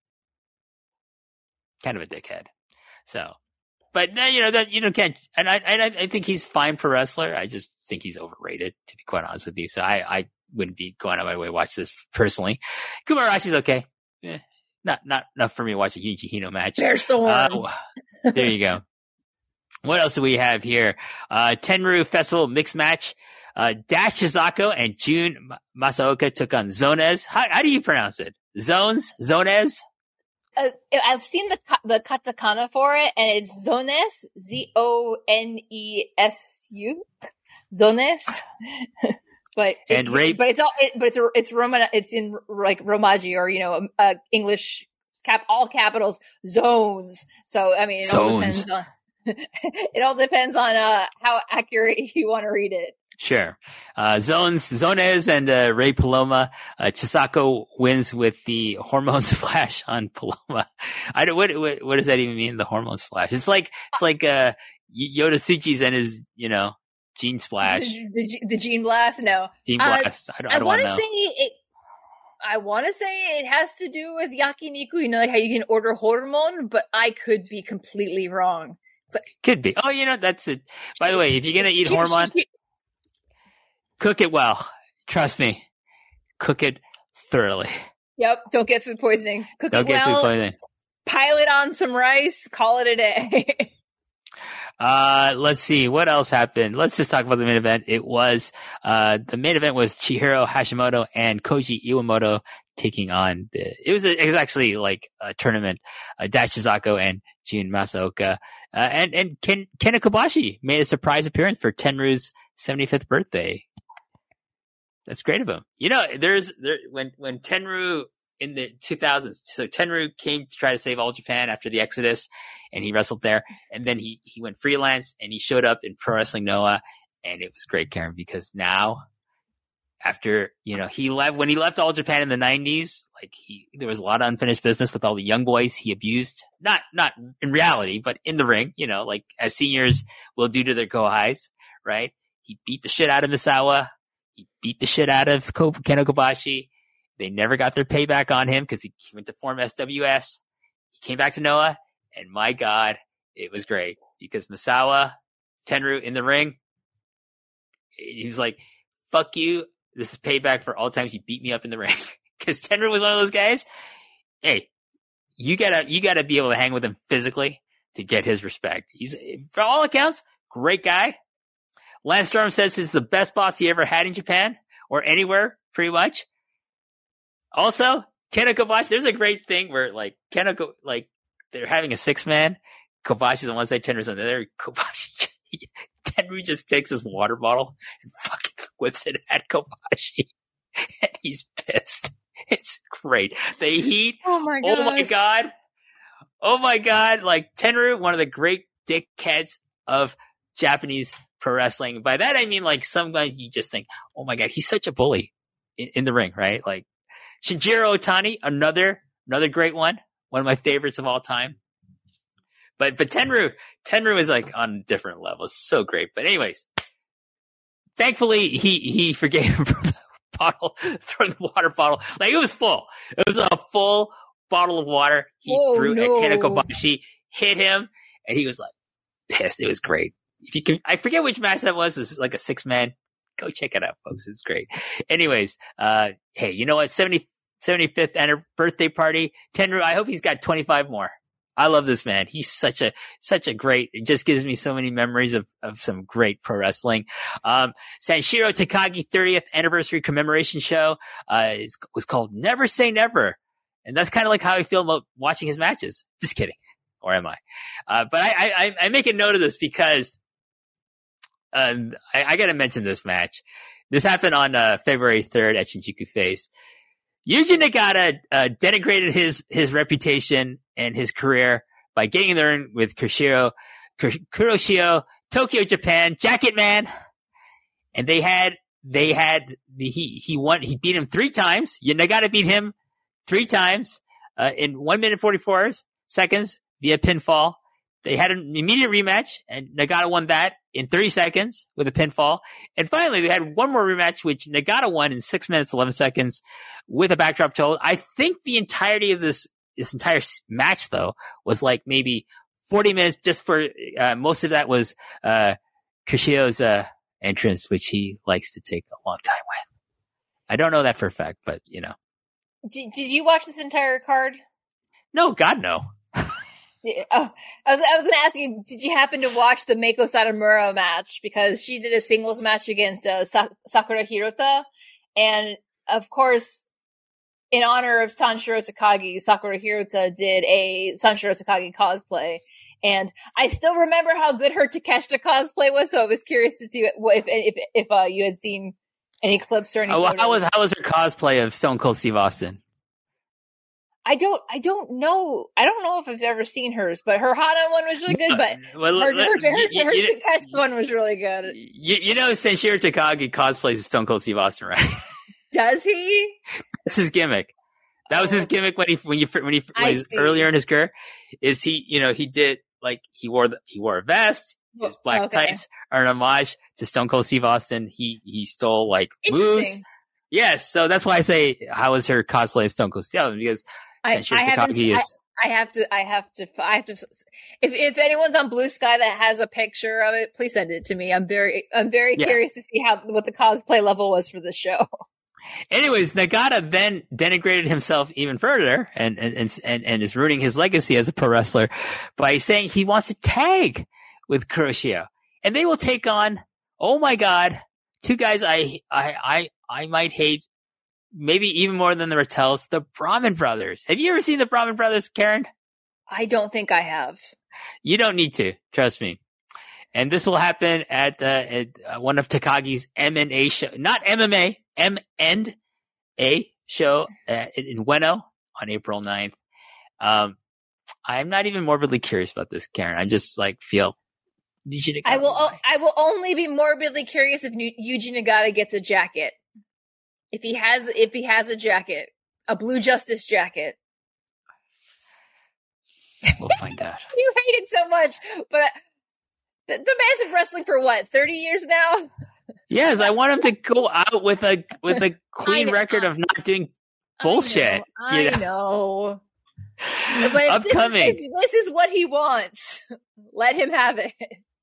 Kind of a dickhead. So, but then, you know, that, you know, can't, and I, and I, I think he's fine for wrestler. I just think he's overrated, to be quite honest with you. So I, I wouldn't be going out of my way to watch this personally. Kuma Arashi's okay. Eh, not, not enough for me to watch a Yuji Hino match. There's the one. Uh, there you go. What else do we have here? Uh, Tenru Festival mixed match. Uh, Dash Chizako and Jun Masaoka took on Zonez. How, how do you pronounce it? Zones? Zonez? Uh, I've seen the the katakana for it, and it's Zones, Z O N E S U, Zones. But and it, rape, but it's all, it, but it's a, it's Roman, it's in like Romaji, or you know, uh, English cap, all capitals, zones. So I mean, it all Zones. depends on it all depends on uh how accurate you want to read it. Sure. Uh, Zones, Zonez and, uh, Ray Paloma. Uh, Chisako wins with the hormone splash on Paloma. I don't, what, what, what does that even mean? The hormone splash? It's like, it's like, uh, Yoda Tsuchi's and his, you know, gene splash. The, the, the gene blast? No. Gene Uh, blast. I don't, I I don't want want to to say know. it, I want to say it has to do with yakiniku, you know, like how you can order hormone, but I could be completely wrong. Could be. Oh, you know, that's it. By the way, if you're going to eat She- hormone, she- she- cook it well. Trust me. Cook it thoroughly. Yep, don't get food poisoning. Cook Don't it get food well, poisoning. pile it on some rice, call it a day. Uh, let's see what else happened. Let's just talk about the main event. It was, uh, the main event was Chihiro Hashimoto and Koji Iwamoto taking on the, it was, a, it was actually like a tournament, uh, Dash Chizako and Jun Masaoka. Uh, and, and Ken, Kenta Kobashi made a surprise appearance for Tenryu's seventy-fifth birthday. That's great of him. You know, there's, there, when, when Tenryu in the two thousands, so Tenryu came to try to save All Japan after the Exodus, and he wrestled there, and then he, he went freelance, and he showed up in Pro Wrestling Noah, and it was great, Karen, because now, after, you know, he left, when he left All Japan in the nineties, like he, there was a lot of unfinished business with all the young boys he abused, not, not in reality, but in the ring, you know, like as seniors will do to their go-highs, right? He beat the shit out of Misawa. He beat the shit out of Ko- Kenta Kobashi. They never got their payback on him because he, he went to form S W S. He came back to Noah, and my God, it was great because Misawa, Tenryu in the ring, he was like, fuck you. This is payback for all the times you beat me up in the ring. Because Tenryu was one of those guys. Hey, you gotta, you gotta be able to hang with him physically to get his respect. He's, for all accounts, great guy. Lance Storm says he's the best boss he ever had in Japan or anywhere, pretty much. Also, Kenta Kobashi, there's a great thing where like Kenta, like they're having a six man. Kobashi's on one side, Tenryu's on the other. Kobashi, Tenryu just takes his water bottle and fucking whips it at Kobashi, and he's pissed. It's great. The heat. Oh my Oh my god. Oh my god. Like Tenryu, one of the great dickheads of Japanese pro wrestling. By that I mean like some guys you just think, oh my god, he's such a bully in, in the ring, right? Like Shinjiro Otani, another another great one, one of my favorites of all time. But but Tenryu, Tenryu is like on a different level. It's so great. But anyways, thankfully he he forgave him from the bottle, from the water bottle. Like it was full. It was a full bottle of water. He Oh, threw no. at Kenta Kobashi, hit him, and he was like pissed. It was great. If you can, I forget which match that was. It was like a six man. Go check it out, folks. It's great. Anyways, uh, hey, you know what? seventy, seventy-fifth anniversary birthday party. Tenryu, I hope he's got twenty-five more. I love this man. He's such a, such a great, it just gives me so many memories of, of some great pro wrestling. Um, Sanshiro Takagi thirtieth anniversary commemoration show, uh, is, was called Never Say Never. And that's kind of like how I feel about watching his matches. Just kidding. Or am I? Uh, but I, I, I make a note of this because, um, I, I gotta mention this match. This happened on, uh, February third at Shinjuku Face. Yuji Nagata uh, denigrated his his reputation and his career by getting in the ring with Kuroshio, Kuroshio, Tokyo, Japan, Jacket Man, and they had they had the, he he won he beat him three times. Nagata beat him three times uh, in one minute forty four seconds via pinfall. They had an immediate rematch, and Nagata won that in thirty seconds with a pinfall. And finally, they had one more rematch, which Nagata won in six minutes, eleven seconds with a backdrop hold. I think the entirety of this, this entire match, though, was like maybe forty minutes just for, uh, most of that was, uh, Kuroshio's, uh, entrance, which he likes to take a long time with. I don't know that for a fact, but, you know. Did, did you watch this entire card? No, God, no. Yeah, oh, I was I was going to ask you, did you happen to watch the Meiko Satomura match? Because she did a singles match against uh, Sa- Sakura Hirota. And, of course, in honor of Sanshiro Takagi, Sakura Hirota did a Sanshiro Takagi cosplay. And I still remember how good her Takeshita cosplay was, so I was curious to see what, if if, if uh, you had seen any clips or anything. Oh, well, how was, how was her cosplay of Stone Cold Steve Austin? I don't, I don't know. I don't know if I've ever seen hers, but her Hana one was really good. But well, her, let- her, her, you- her, you- her Takeshita one was really good. You, you know, Sanshiro Takagi cosplays as Stone Cold Steve Austin, right? Does he? That's his gimmick. That was his gimmick when he when you when he when I he was see. earlier in his career. Is he, you know, he did like he wore the, he wore a vest. His black Okay. tights are an homage to Stone Cold Steve Austin. He he stole like moves. Interesting. Yes, so that's why I say how was her cosplay of Stone Cold Steve Austin, because I, Sanshiro I haven't, Takagi I, is I have to, I have to, I have to, if, if anyone's on Blue Sky that has a picture of it, please send it to me. I'm very, I'm very Yeah. curious to see how, what the cosplay level was for the show. Anyways, Nagata then denigrated himself even further and, and, and, and is ruining his legacy as a pro wrestler by saying he wants to tag with Kuroshio. And they will take on, oh my God, two guys I, I, I, I might hate maybe even more than the Rattels, the Brahmin Brothers. Have you ever seen the Brahmin Brothers, Karen? I don't think I have. You don't need to, trust me. And this will happen at, uh, at uh, one of Takagi's M and A show, not M M A, M and A show uh, in Ueno on April ninth. Um, I'm not even morbidly curious about this, Karen. I just like feel you should. I will. O- I will only be morbidly curious if Yu- Yuji Nagata gets a jacket. If he has, if he has a jacket, a Blue Justice jacket. We'll find out. You hate it so much, but the, the man's been wrestling for what, thirty years now? Yes, I want him to go out with a with a clean know. record of not doing bullshit. I know. you I know. But if Upcoming. This, if this is what he wants, let him have it.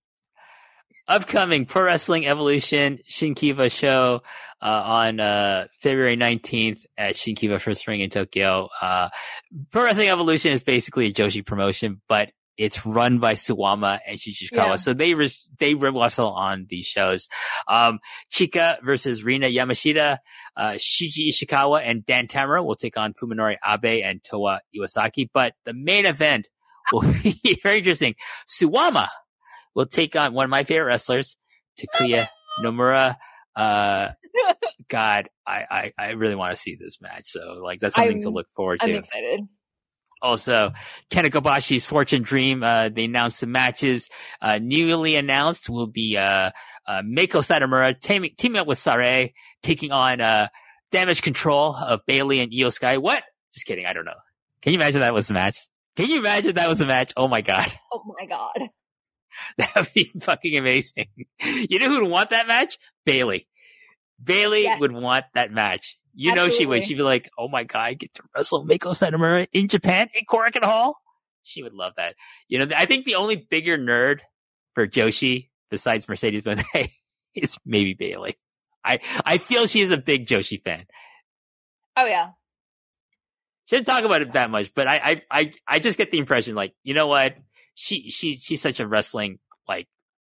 Upcoming Pro Wrestling Evolution Shinkiba show uh, on uh, February nineteenth at Shinkiba First Ring in Tokyo. Uh, Pro Wrestling Evolution is basically a Joshi promotion, but it's run by Suwama and Shuji Ishikawa. Yeah. So they res- they wrestle on these shows. Um, Chika versus Rina Yamashita, uh, Shuji Ishikawa and Dan Tamura will take on Fuminori Abe and Toa Iwasaki. But the main event will be very interesting. Suwama will take on one of my favorite wrestlers, Takuya Nomura. Uh, God, I, I, I really want to see this match. So like, that's something I'm- to look forward I'm to. excited. Also, Kenta Kobashi's Fortune Dream, uh, they announced some matches. Uh, newly announced will be, uh, uh, Meiko Satomura teaming, teaming up with Sare, taking on, uh, Damage Control of Bailey and Io Sky. What? Just kidding. I don't know. Can you imagine that was a match? Can you imagine that was a match? Oh my God. Oh my God. That would be fucking amazing. You know who would want that match? Bailey. Bailey Yes. would want that match. You know she would. Absolutely. She'd be like, oh my God, I get to wrestle Meiko Satomura in Japan, in Korakuen Hall. She would love that. You know, I think the only bigger nerd for Joshi, besides Mercedes Moné, is maybe Bailey. I, I feel she is a big Joshi fan. Oh yeah. Shouldn't talk about it that much, but I, I, I, I just get the impression, like, you know what? She, she, she's such a wrestling, like,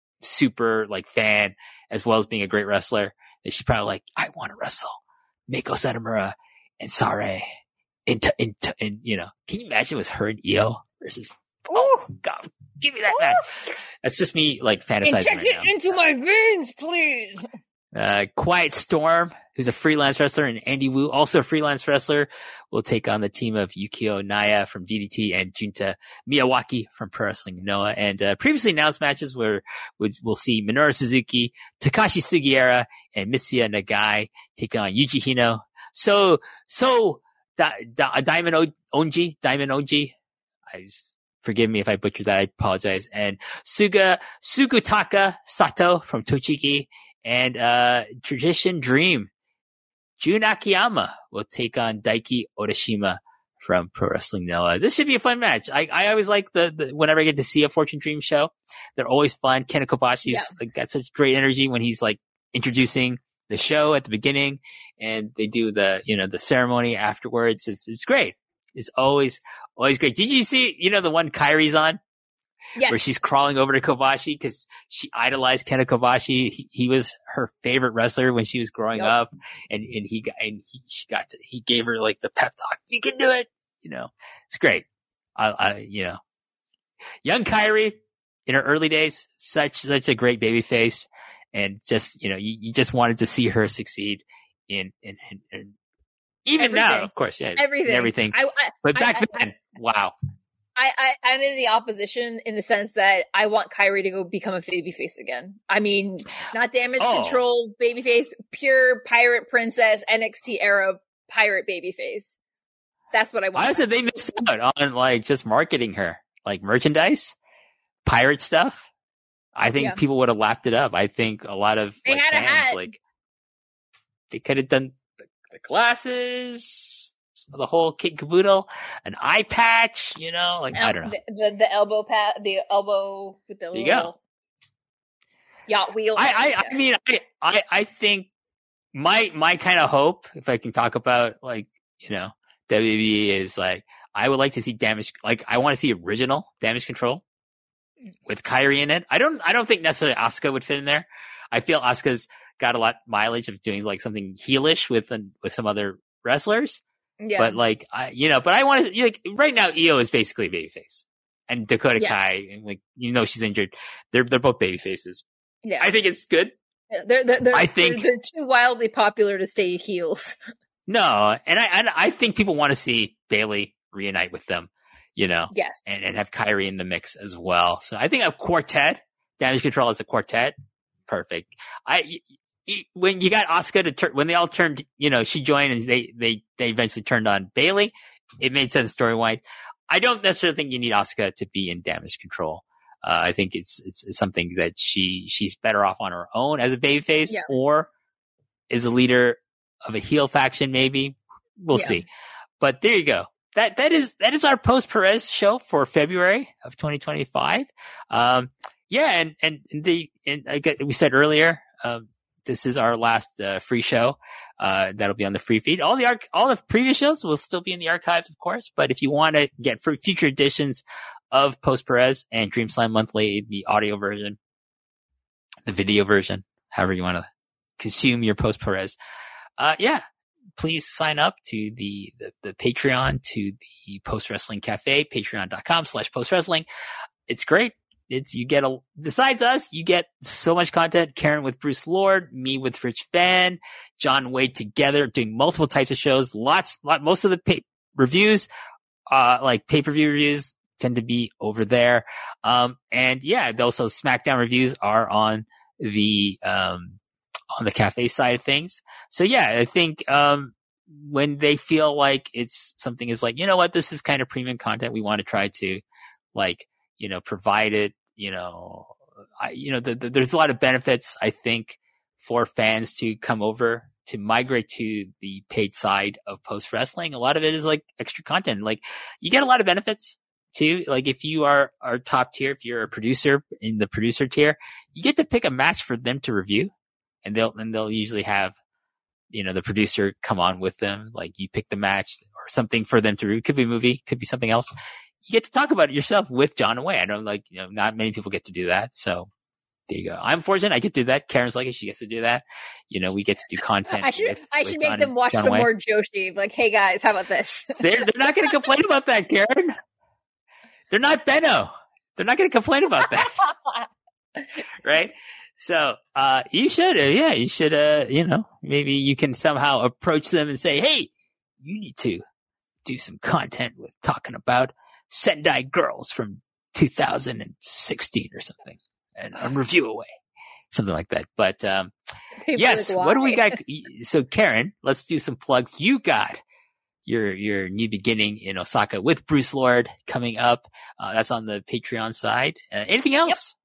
super, like, fan, as well as being a great wrestler, that she's probably like, I want to wrestle Meiko Satomura and Sare. And, and, and, you know, can you imagine with her and Io versus, oh, God, give me that match. That's just me, like, fantasizing Inject right now. it into my veins, please. Uh, Quiet Storm, who's a freelance wrestler, and Andy Wu, also a freelance wrestler, will take on the team of Yukio Naya from D D T and Junta Miyawaki from Pro Wrestling Noah. And uh, previously announced matches where we'll see Minoru Suzuki, Takashi Sugiura, and Mitsuya Nagai taking on Yuji Hino. So, so, da, da, Diamond o- Onji, Diamond Onji. I Forgive me if I butchered that. I apologize. And Suga, Sugutaka Sato from Tochigi. And, uh, Tradition Dream, Jun Akiyama will take on Daiki Odashima from Pro Wrestling Noah. This should be a fun match. I, I always like the, the, whenever I get to see a Fortune Dream show, they're always fun. Kenta Kobashi's Yeah. like got such great energy when he's like introducing the show at the beginning, and they do the, you know, the ceremony afterwards. It's, it's great. It's always, always great. Did you see, you know, the one Kairi's on? Yes. Where she's crawling over to Kobashi because she idolized Kenta Kobashi. He, he was her favorite wrestler when she was growing Yep. up, and and he got and he she got to, he gave her like the pep talk. You can do it. You know, it's great. I, I you know, young Kairi in her early days, such such a great baby face, and just you know, you, you just wanted to see her succeed in in, in, in even now, Everything. of course, yeah, Everything. everything. I, I, But back I- I- then, wow. I, I, I'm in the opposition in the sense that I want Kyrie to go become a babyface again. I mean, not damage Oh. control babyface, pure pirate princess, N X T era pirate babyface. That's what I want. I said they missed out on like just marketing her, like merchandise, pirate stuff. I think Yeah. people would have lapped it up. I think a lot of They like, had a fans, hat. like they could have done the, the glasses, this, the whole kit caboodle, an eye patch, you know, like, I don't know. The, the, the elbow pat, the elbow with the There you little go. yacht wheel. I, I, I mean, I, I, I think my, my kind of hope, if I can talk about like, you know, W W E is like, I would like to see damage, like, I want to see original Damage Control with Kairi in it. I don't, I don't think necessarily Asuka would fit in there. I feel Asuka's got a lot mileage of doing like something heelish with, uh, with some other wrestlers. Yeah. But like, I, you know, but I want to, like, right now, Io is basically a babyface. And Dakota Yes. Kai, and like, you know, she's injured. They're, they're both baby faces. yeah. I think it's good. they're, they're, they're, I think- they're, they're too wildly popular to stay heels. No, and I, and I think people want to see Bayley reunite with them, you know, Yes. and, and have Kyrie in the mix as well. So I think a quartet, Damage Control as a quartet, perfect. I, y- y- when you got Asuka to turn, when they all turned, you know, she joined and they, they, they eventually turned on Bayley, it made sense story-wise. I don't necessarily think you need Asuka to be in Damage Control. Uh, I think it's, it's, it's something that she, she's better off on her own as a babyface Yeah. or is a leader of a heel faction, maybe. We'll Yeah. see. But there you go. That, that is, that is our post Perez show for February of twenty twenty-five. Um, yeah. And, and the, and I get, we said earlier, um, this is our last, uh, free show. Uh, that'll be on the free feed. All the arch- all the previous shows will still be in the archives, of course. But if you want to get for future editions of Post Perez and Dream Slam Monthly, the audio version, the video version, however you want to consume your Post Perez, uh, yeah, please sign up to the, the, the Patreon, to the Post Wrestling Cafe, patreon.com slash post wrestling. It's great. It's, you get a, besides us, you get so much content. Karen with Bruce Lord, me with Rich Van, John Wade together doing multiple types of shows. Lots, lot, most of the pay, reviews, uh, like pay-per-view reviews tend to be over there. Um, and yeah, also SmackDown reviews are on the, um, on the cafe side of things. So yeah, I think, um, when they feel like it's something is like, you know what, this is kind of premium content. We want to try to like, you know, provide it, you know, I, you know, the, the, there's a lot of benefits, I think, for fans to come over to migrate to the paid side of Post Wrestling. A lot of it is like extra content. Like you get a lot of benefits too. Like if you are, are top tier, if you're a producer in the producer tier, you get to pick a match for them to review. And they'll, and they'll usually have, you know, the producer come on with them. Like you pick the match or something for them to review. Could be a movie, could be something else. You get to talk about it yourself with John Away. I know, like, you know, not many people get to do that. So there you go. I'm fortunate I get to do that. Karen's like, she gets to do that. You know, we get to do content. I should, with, I with should John, make them watch John some Away. more Joshi. Like, hey guys, how about this? They're, they're not going to complain about that, Karen. They're not Benno. They're not going to complain about that. Right? So, uh, you should, uh, yeah, you should, uh, you know, maybe you can somehow approach them and say, hey, you need to do some content with talking about Sendai Girls from two thousand sixteen or something, and a review away, something like that. But, um, People yes, like, what do we why? got? So Karen, let's do some plugs. You got your, your new beginning in Osaka with Bruce Lord coming up. Uh, that's on the Patreon side. Uh, anything else?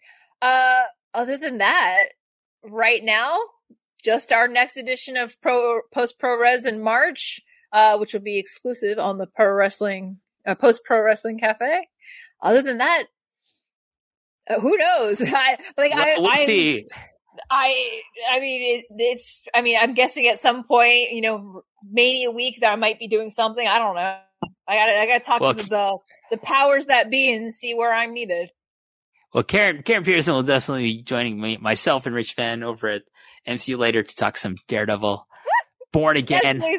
Uh, other than that, right now, just our next edition of Pro Post Pro Res in March, uh, which will be exclusive on the Pro Wrestling uh, Post Pro Wrestling Cafe. Other than that, uh, who knows? I like Well, I we'll I, see. I I mean it, it's I mean I'm guessing at some point, you know, Mania week that I might be doing something. I don't know. I gotta I gotta talk Well, to the the powers that be and see where I'm needed. Well, Karen, Karen Peterson will definitely be joining me, myself and Rich Fan over at M C U later to talk some Daredevil, Born Again. Yes, please.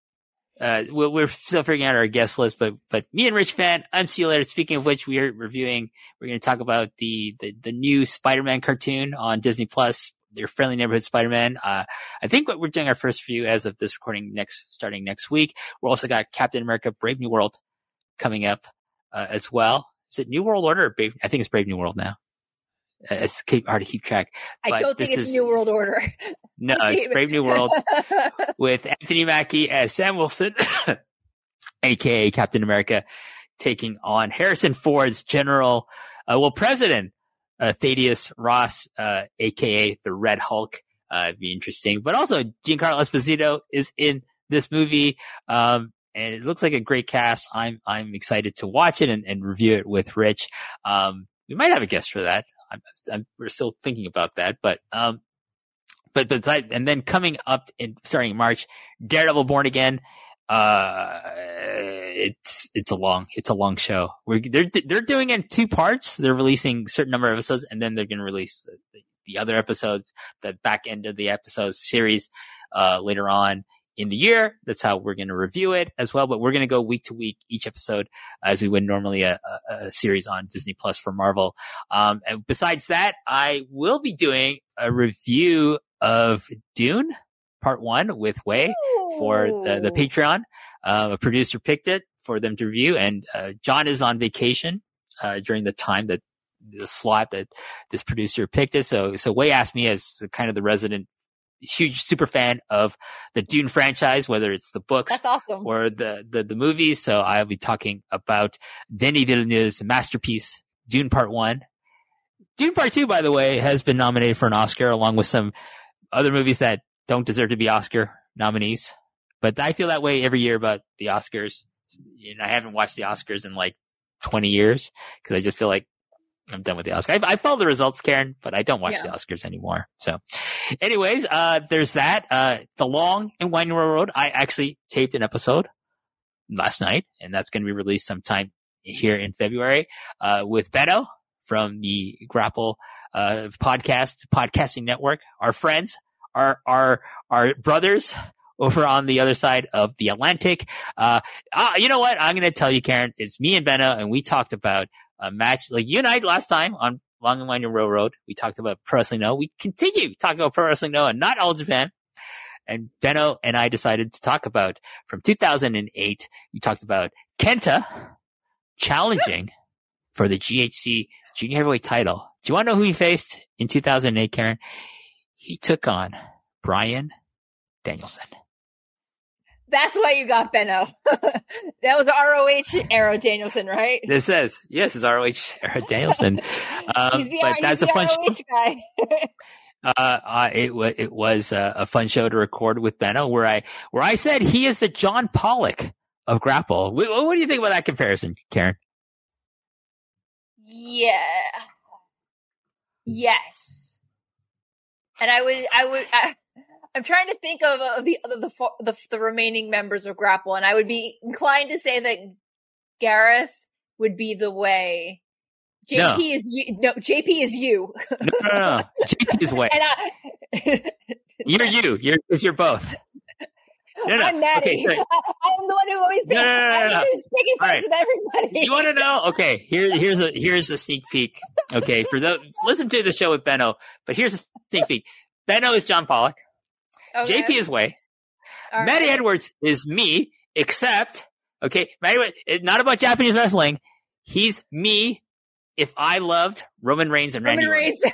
Uh, we're, we're still figuring out our guest list, but, but me and Rich Fan, M C U later. Speaking of which, we are reviewing, we're going to talk about the, the, the new Spider-Man cartoon on Disney Plus, Your Friendly Neighborhood Spider-Man. Uh, I think what we're doing our first review as of this recording next, starting next week. We're also got Captain America Brave New World coming up, uh, as well. Is it New World Order or Brave? I think it's Brave New World now. Uh, It's keep, hard to keep track. I But don't think this it's is- New World Order. No, it's Brave New World with Anthony Mackie as Sam Wilson, aka Captain America, taking on Harrison Ford's General, uh, well, President, uh, Thaddeus Ross, uh, aka the Red Hulk. Uh, it'd be interesting. But also Giancarlo Esposito is in this movie. Um, and it looks like a great cast. I'm I'm excited to watch it and, and review it with Rich. Um, we might have a guest for that. I'm, I'm, we're still thinking about that, but um, but but and then coming up in starting in March, Daredevil Born Again. Uh, it's it's a long it's a long show. We're they're they're doing it in two parts. They're releasing a certain number of episodes, and then they're going to release the, the other episodes, the back end of the episode series, uh, later on in the year. That's how we're going to review it as well. But we're going to go week to week each episode, as we would normally a, a, a series on Disney Plus for Marvel. Um, and besides that, I will be doing a review of Dune Part One with Way for the, the Patreon. Uh, a producer picked it for them to review, and uh, John is on vacation uh, during the time that the slot that this producer picked it. So, so Way asked me, as the, kind of the resident huge super fan of the Dune franchise, whether it's the books That's awesome. or the, the the movies. So I'll be talking about Denis Villeneuve's masterpiece, Dune Part One. Dune Part Two, by the way, has been nominated for an Oscar, along with some other movies that don't deserve to be Oscar nominees. But I feel that way every year about the Oscars. You know, I haven't watched the Oscars in like twenty years because I just feel like I'm done with the Oscars. I, I follow the results, Karen, but I don't watch yeah. the Oscars anymore. So anyways, uh, there's that. Uh, The Long and Winding Road. I actually taped an episode last night, and that's going to be released sometime here in February, uh, with Benno from the Grapple, uh, podcast, podcasting network, our friends, our, our, our brothers over on the other side of the Atlantic. Uh, uh you know what? I'm going to tell you, Karen, it's me and Benno, and we talked about a match like you and I last time on Long and Winding Railroad. We talked about Pro Wrestling No. We continue talking about Pro Wrestling No and not All Japan. And Benno and I decided to talk about from two thousand eight. We talked about Kenta challenging for the G H C Junior Heavyweight title. Do you want to know who he faced in two thousand eight, Karen? He took on Bryan Danielson. That's why you got Benno. That was R O H era Danielson, right? This says, yes, it's R O H era Danielson. Um, he's the, but he's that's the a fun R O H show. Guy. uh, uh, it, w- it was a, a fun show to record with Benno, where I, where I said he is the John Pollock of Grapple. What, what do you think about that comparison, Karen? Yeah. Yes. And I would, I would, I, I'm trying to think of, of the, of the, the the remaining members of Grapple, and I would be inclined to say that Gareth would be the way. J P no. is you. No, J P is you. No, no, no. J P is way. And I, you're you. You're because you're both. No, no. I'm Maddie. Okay, so, I, I'm the one who always picks. No, no, no, no, no. I'm just picking fights right. with everybody. You want to know? Okay, here, here's a here's a sneak peek. Okay, for those listen to the show with Benno, but here's a sneak peek. Benno is John Pollock. Okay. J P is Way. All Matty right. Edwards is me, except, okay, Matty, it's not about Japanese wrestling. He's me if I loved Roman Reigns and Randy Roman Orton. Reigns.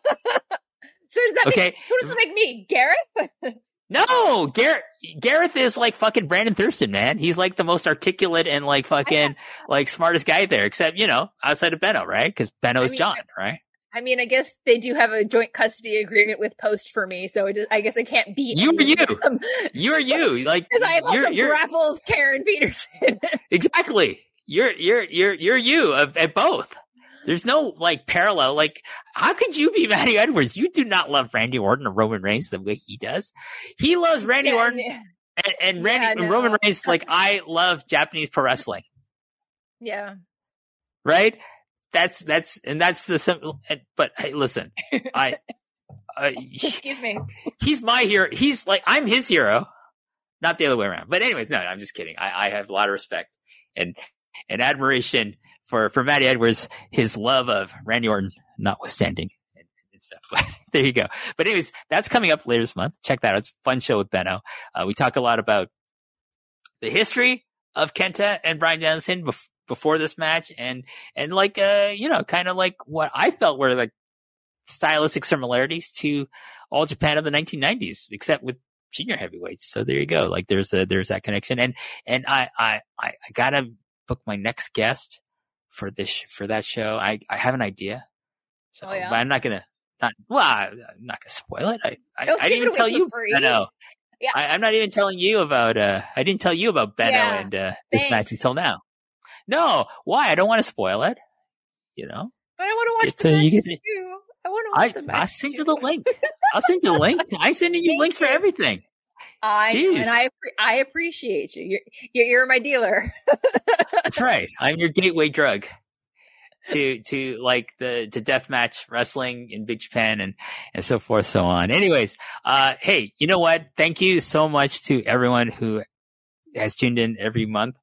So does that Okay. make, so does that make me Gareth? No, Gareth, Gareth is like fucking Brandon Thurston, man. He's like the most articulate and like fucking like smartest guy there, except, you know, outside of Benno, right? Because Benno's I mean, John, right? I mean, I guess they do have a joint custody agreement with Post for me, so it is, I guess I can't beat You are any you. of them. You're you. Like, Because I also you're, you're grapples Karen Peterson. exactly. You're you're you're you're you of, at both. There's no like parallel. Like, how could you be Matty Edwards? You do not love Randy Orton or Roman Reigns the way he does. He loves Randy Yeah, Orton yeah. and, and Randy Yeah, and no. Roman Reigns. Like, I love Japanese pro wrestling. Yeah. Right? That's that's and that's the simple. But hey, listen, I, I Excuse me. he's my hero. He's like I'm his hero, not the other way around. But anyways, no, I'm just kidding. I, I have a lot of respect and and admiration for for Matty Edwards, his love of Randy Orton notwithstanding and, and stuff. But there you go. But anyways, that's coming up later this month. Check that out. It's a fun show with Benno. Uh, we talk a lot about the history of Kenta and Bryan Danielson before. before this match and, and like, uh, you know, kind of like what I felt were like stylistic similarities to All Japan of the nineteen nineties, except with junior heavyweights. So there you go. Like there's a, there's that connection. And, and I, I, I, I gotta book my next guest for this, for that show. I, I have an idea. So, Oh, yeah? but I'm not gonna, not, well, I, I'm not gonna spoil it. I, I, Don't I give didn't even it tell away you. for free. I know. Yeah. I, I'm not even telling you about. Uh, I didn't tell you about Benno Yeah, and uh, this thanks. match until now. No, why? I don't want to spoil it. You know. But I want to watch Get the to- you matches get to- too. I want to I watch the matches I'll send you too. the link. I'll send you a link. I'm sending you Thank links for you. everything. I know, Jeez. and I appre- I appreciate you. You're you're, you're my dealer. That's right. I'm your gateway drug to to like the to deathmatch wrestling in Big Japan and and so forth, so on. Anyways, uh, hey, you know what? Thank you so much to everyone who has tuned in every month.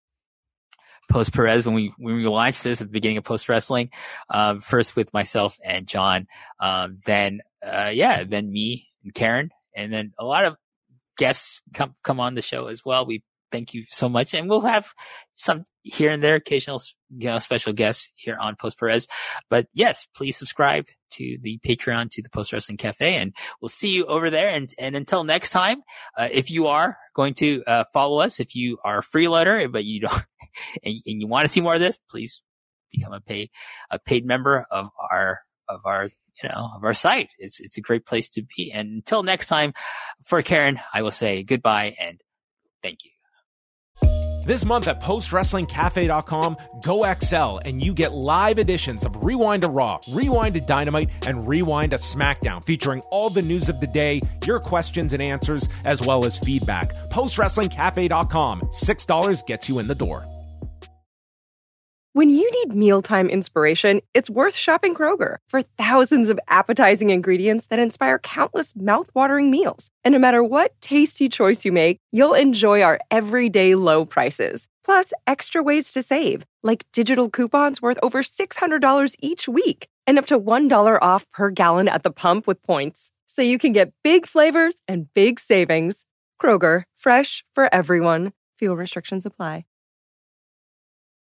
Post Perez, when we when we launched this at the beginning of Post Wrestling, um, first with myself and John, um, then uh, yeah, then me and Karen, and then a lot of guests come come on the show as well. We thank you so much, and we'll have some here and there, occasional you know special guests here on Post Perez. But yes, please subscribe to the Patreon, to the Post Wrestling Cafe, and we'll see you over there. And and until next time, uh, if you are going to uh, follow us, if you are a freeloader but you don't and, and you want to see more of this, please become a pay a paid member of our of our you know of our site. It's it's a great place to be. And until next time, for Karen, I will say goodbye and thank you. This month at post wrestling cafe dot com, go X L and you get live editions of Rewind to Raw, Rewind to Dynamite, and Rewind to SmackDown, featuring all the news of the day, your questions and answers, as well as feedback. post wrestling cafe dot com. six dollars gets you in the door. When you need mealtime inspiration, it's worth shopping Kroger for thousands of appetizing ingredients that inspire countless mouth-watering meals. And no matter what tasty choice you make, you'll enjoy our everyday low prices. Plus, extra ways to save, like digital coupons worth over six hundred dollars each week and up to one dollar off per gallon at the pump with points. So you can get big flavors and big savings. Kroger, fresh for everyone. Fuel restrictions apply.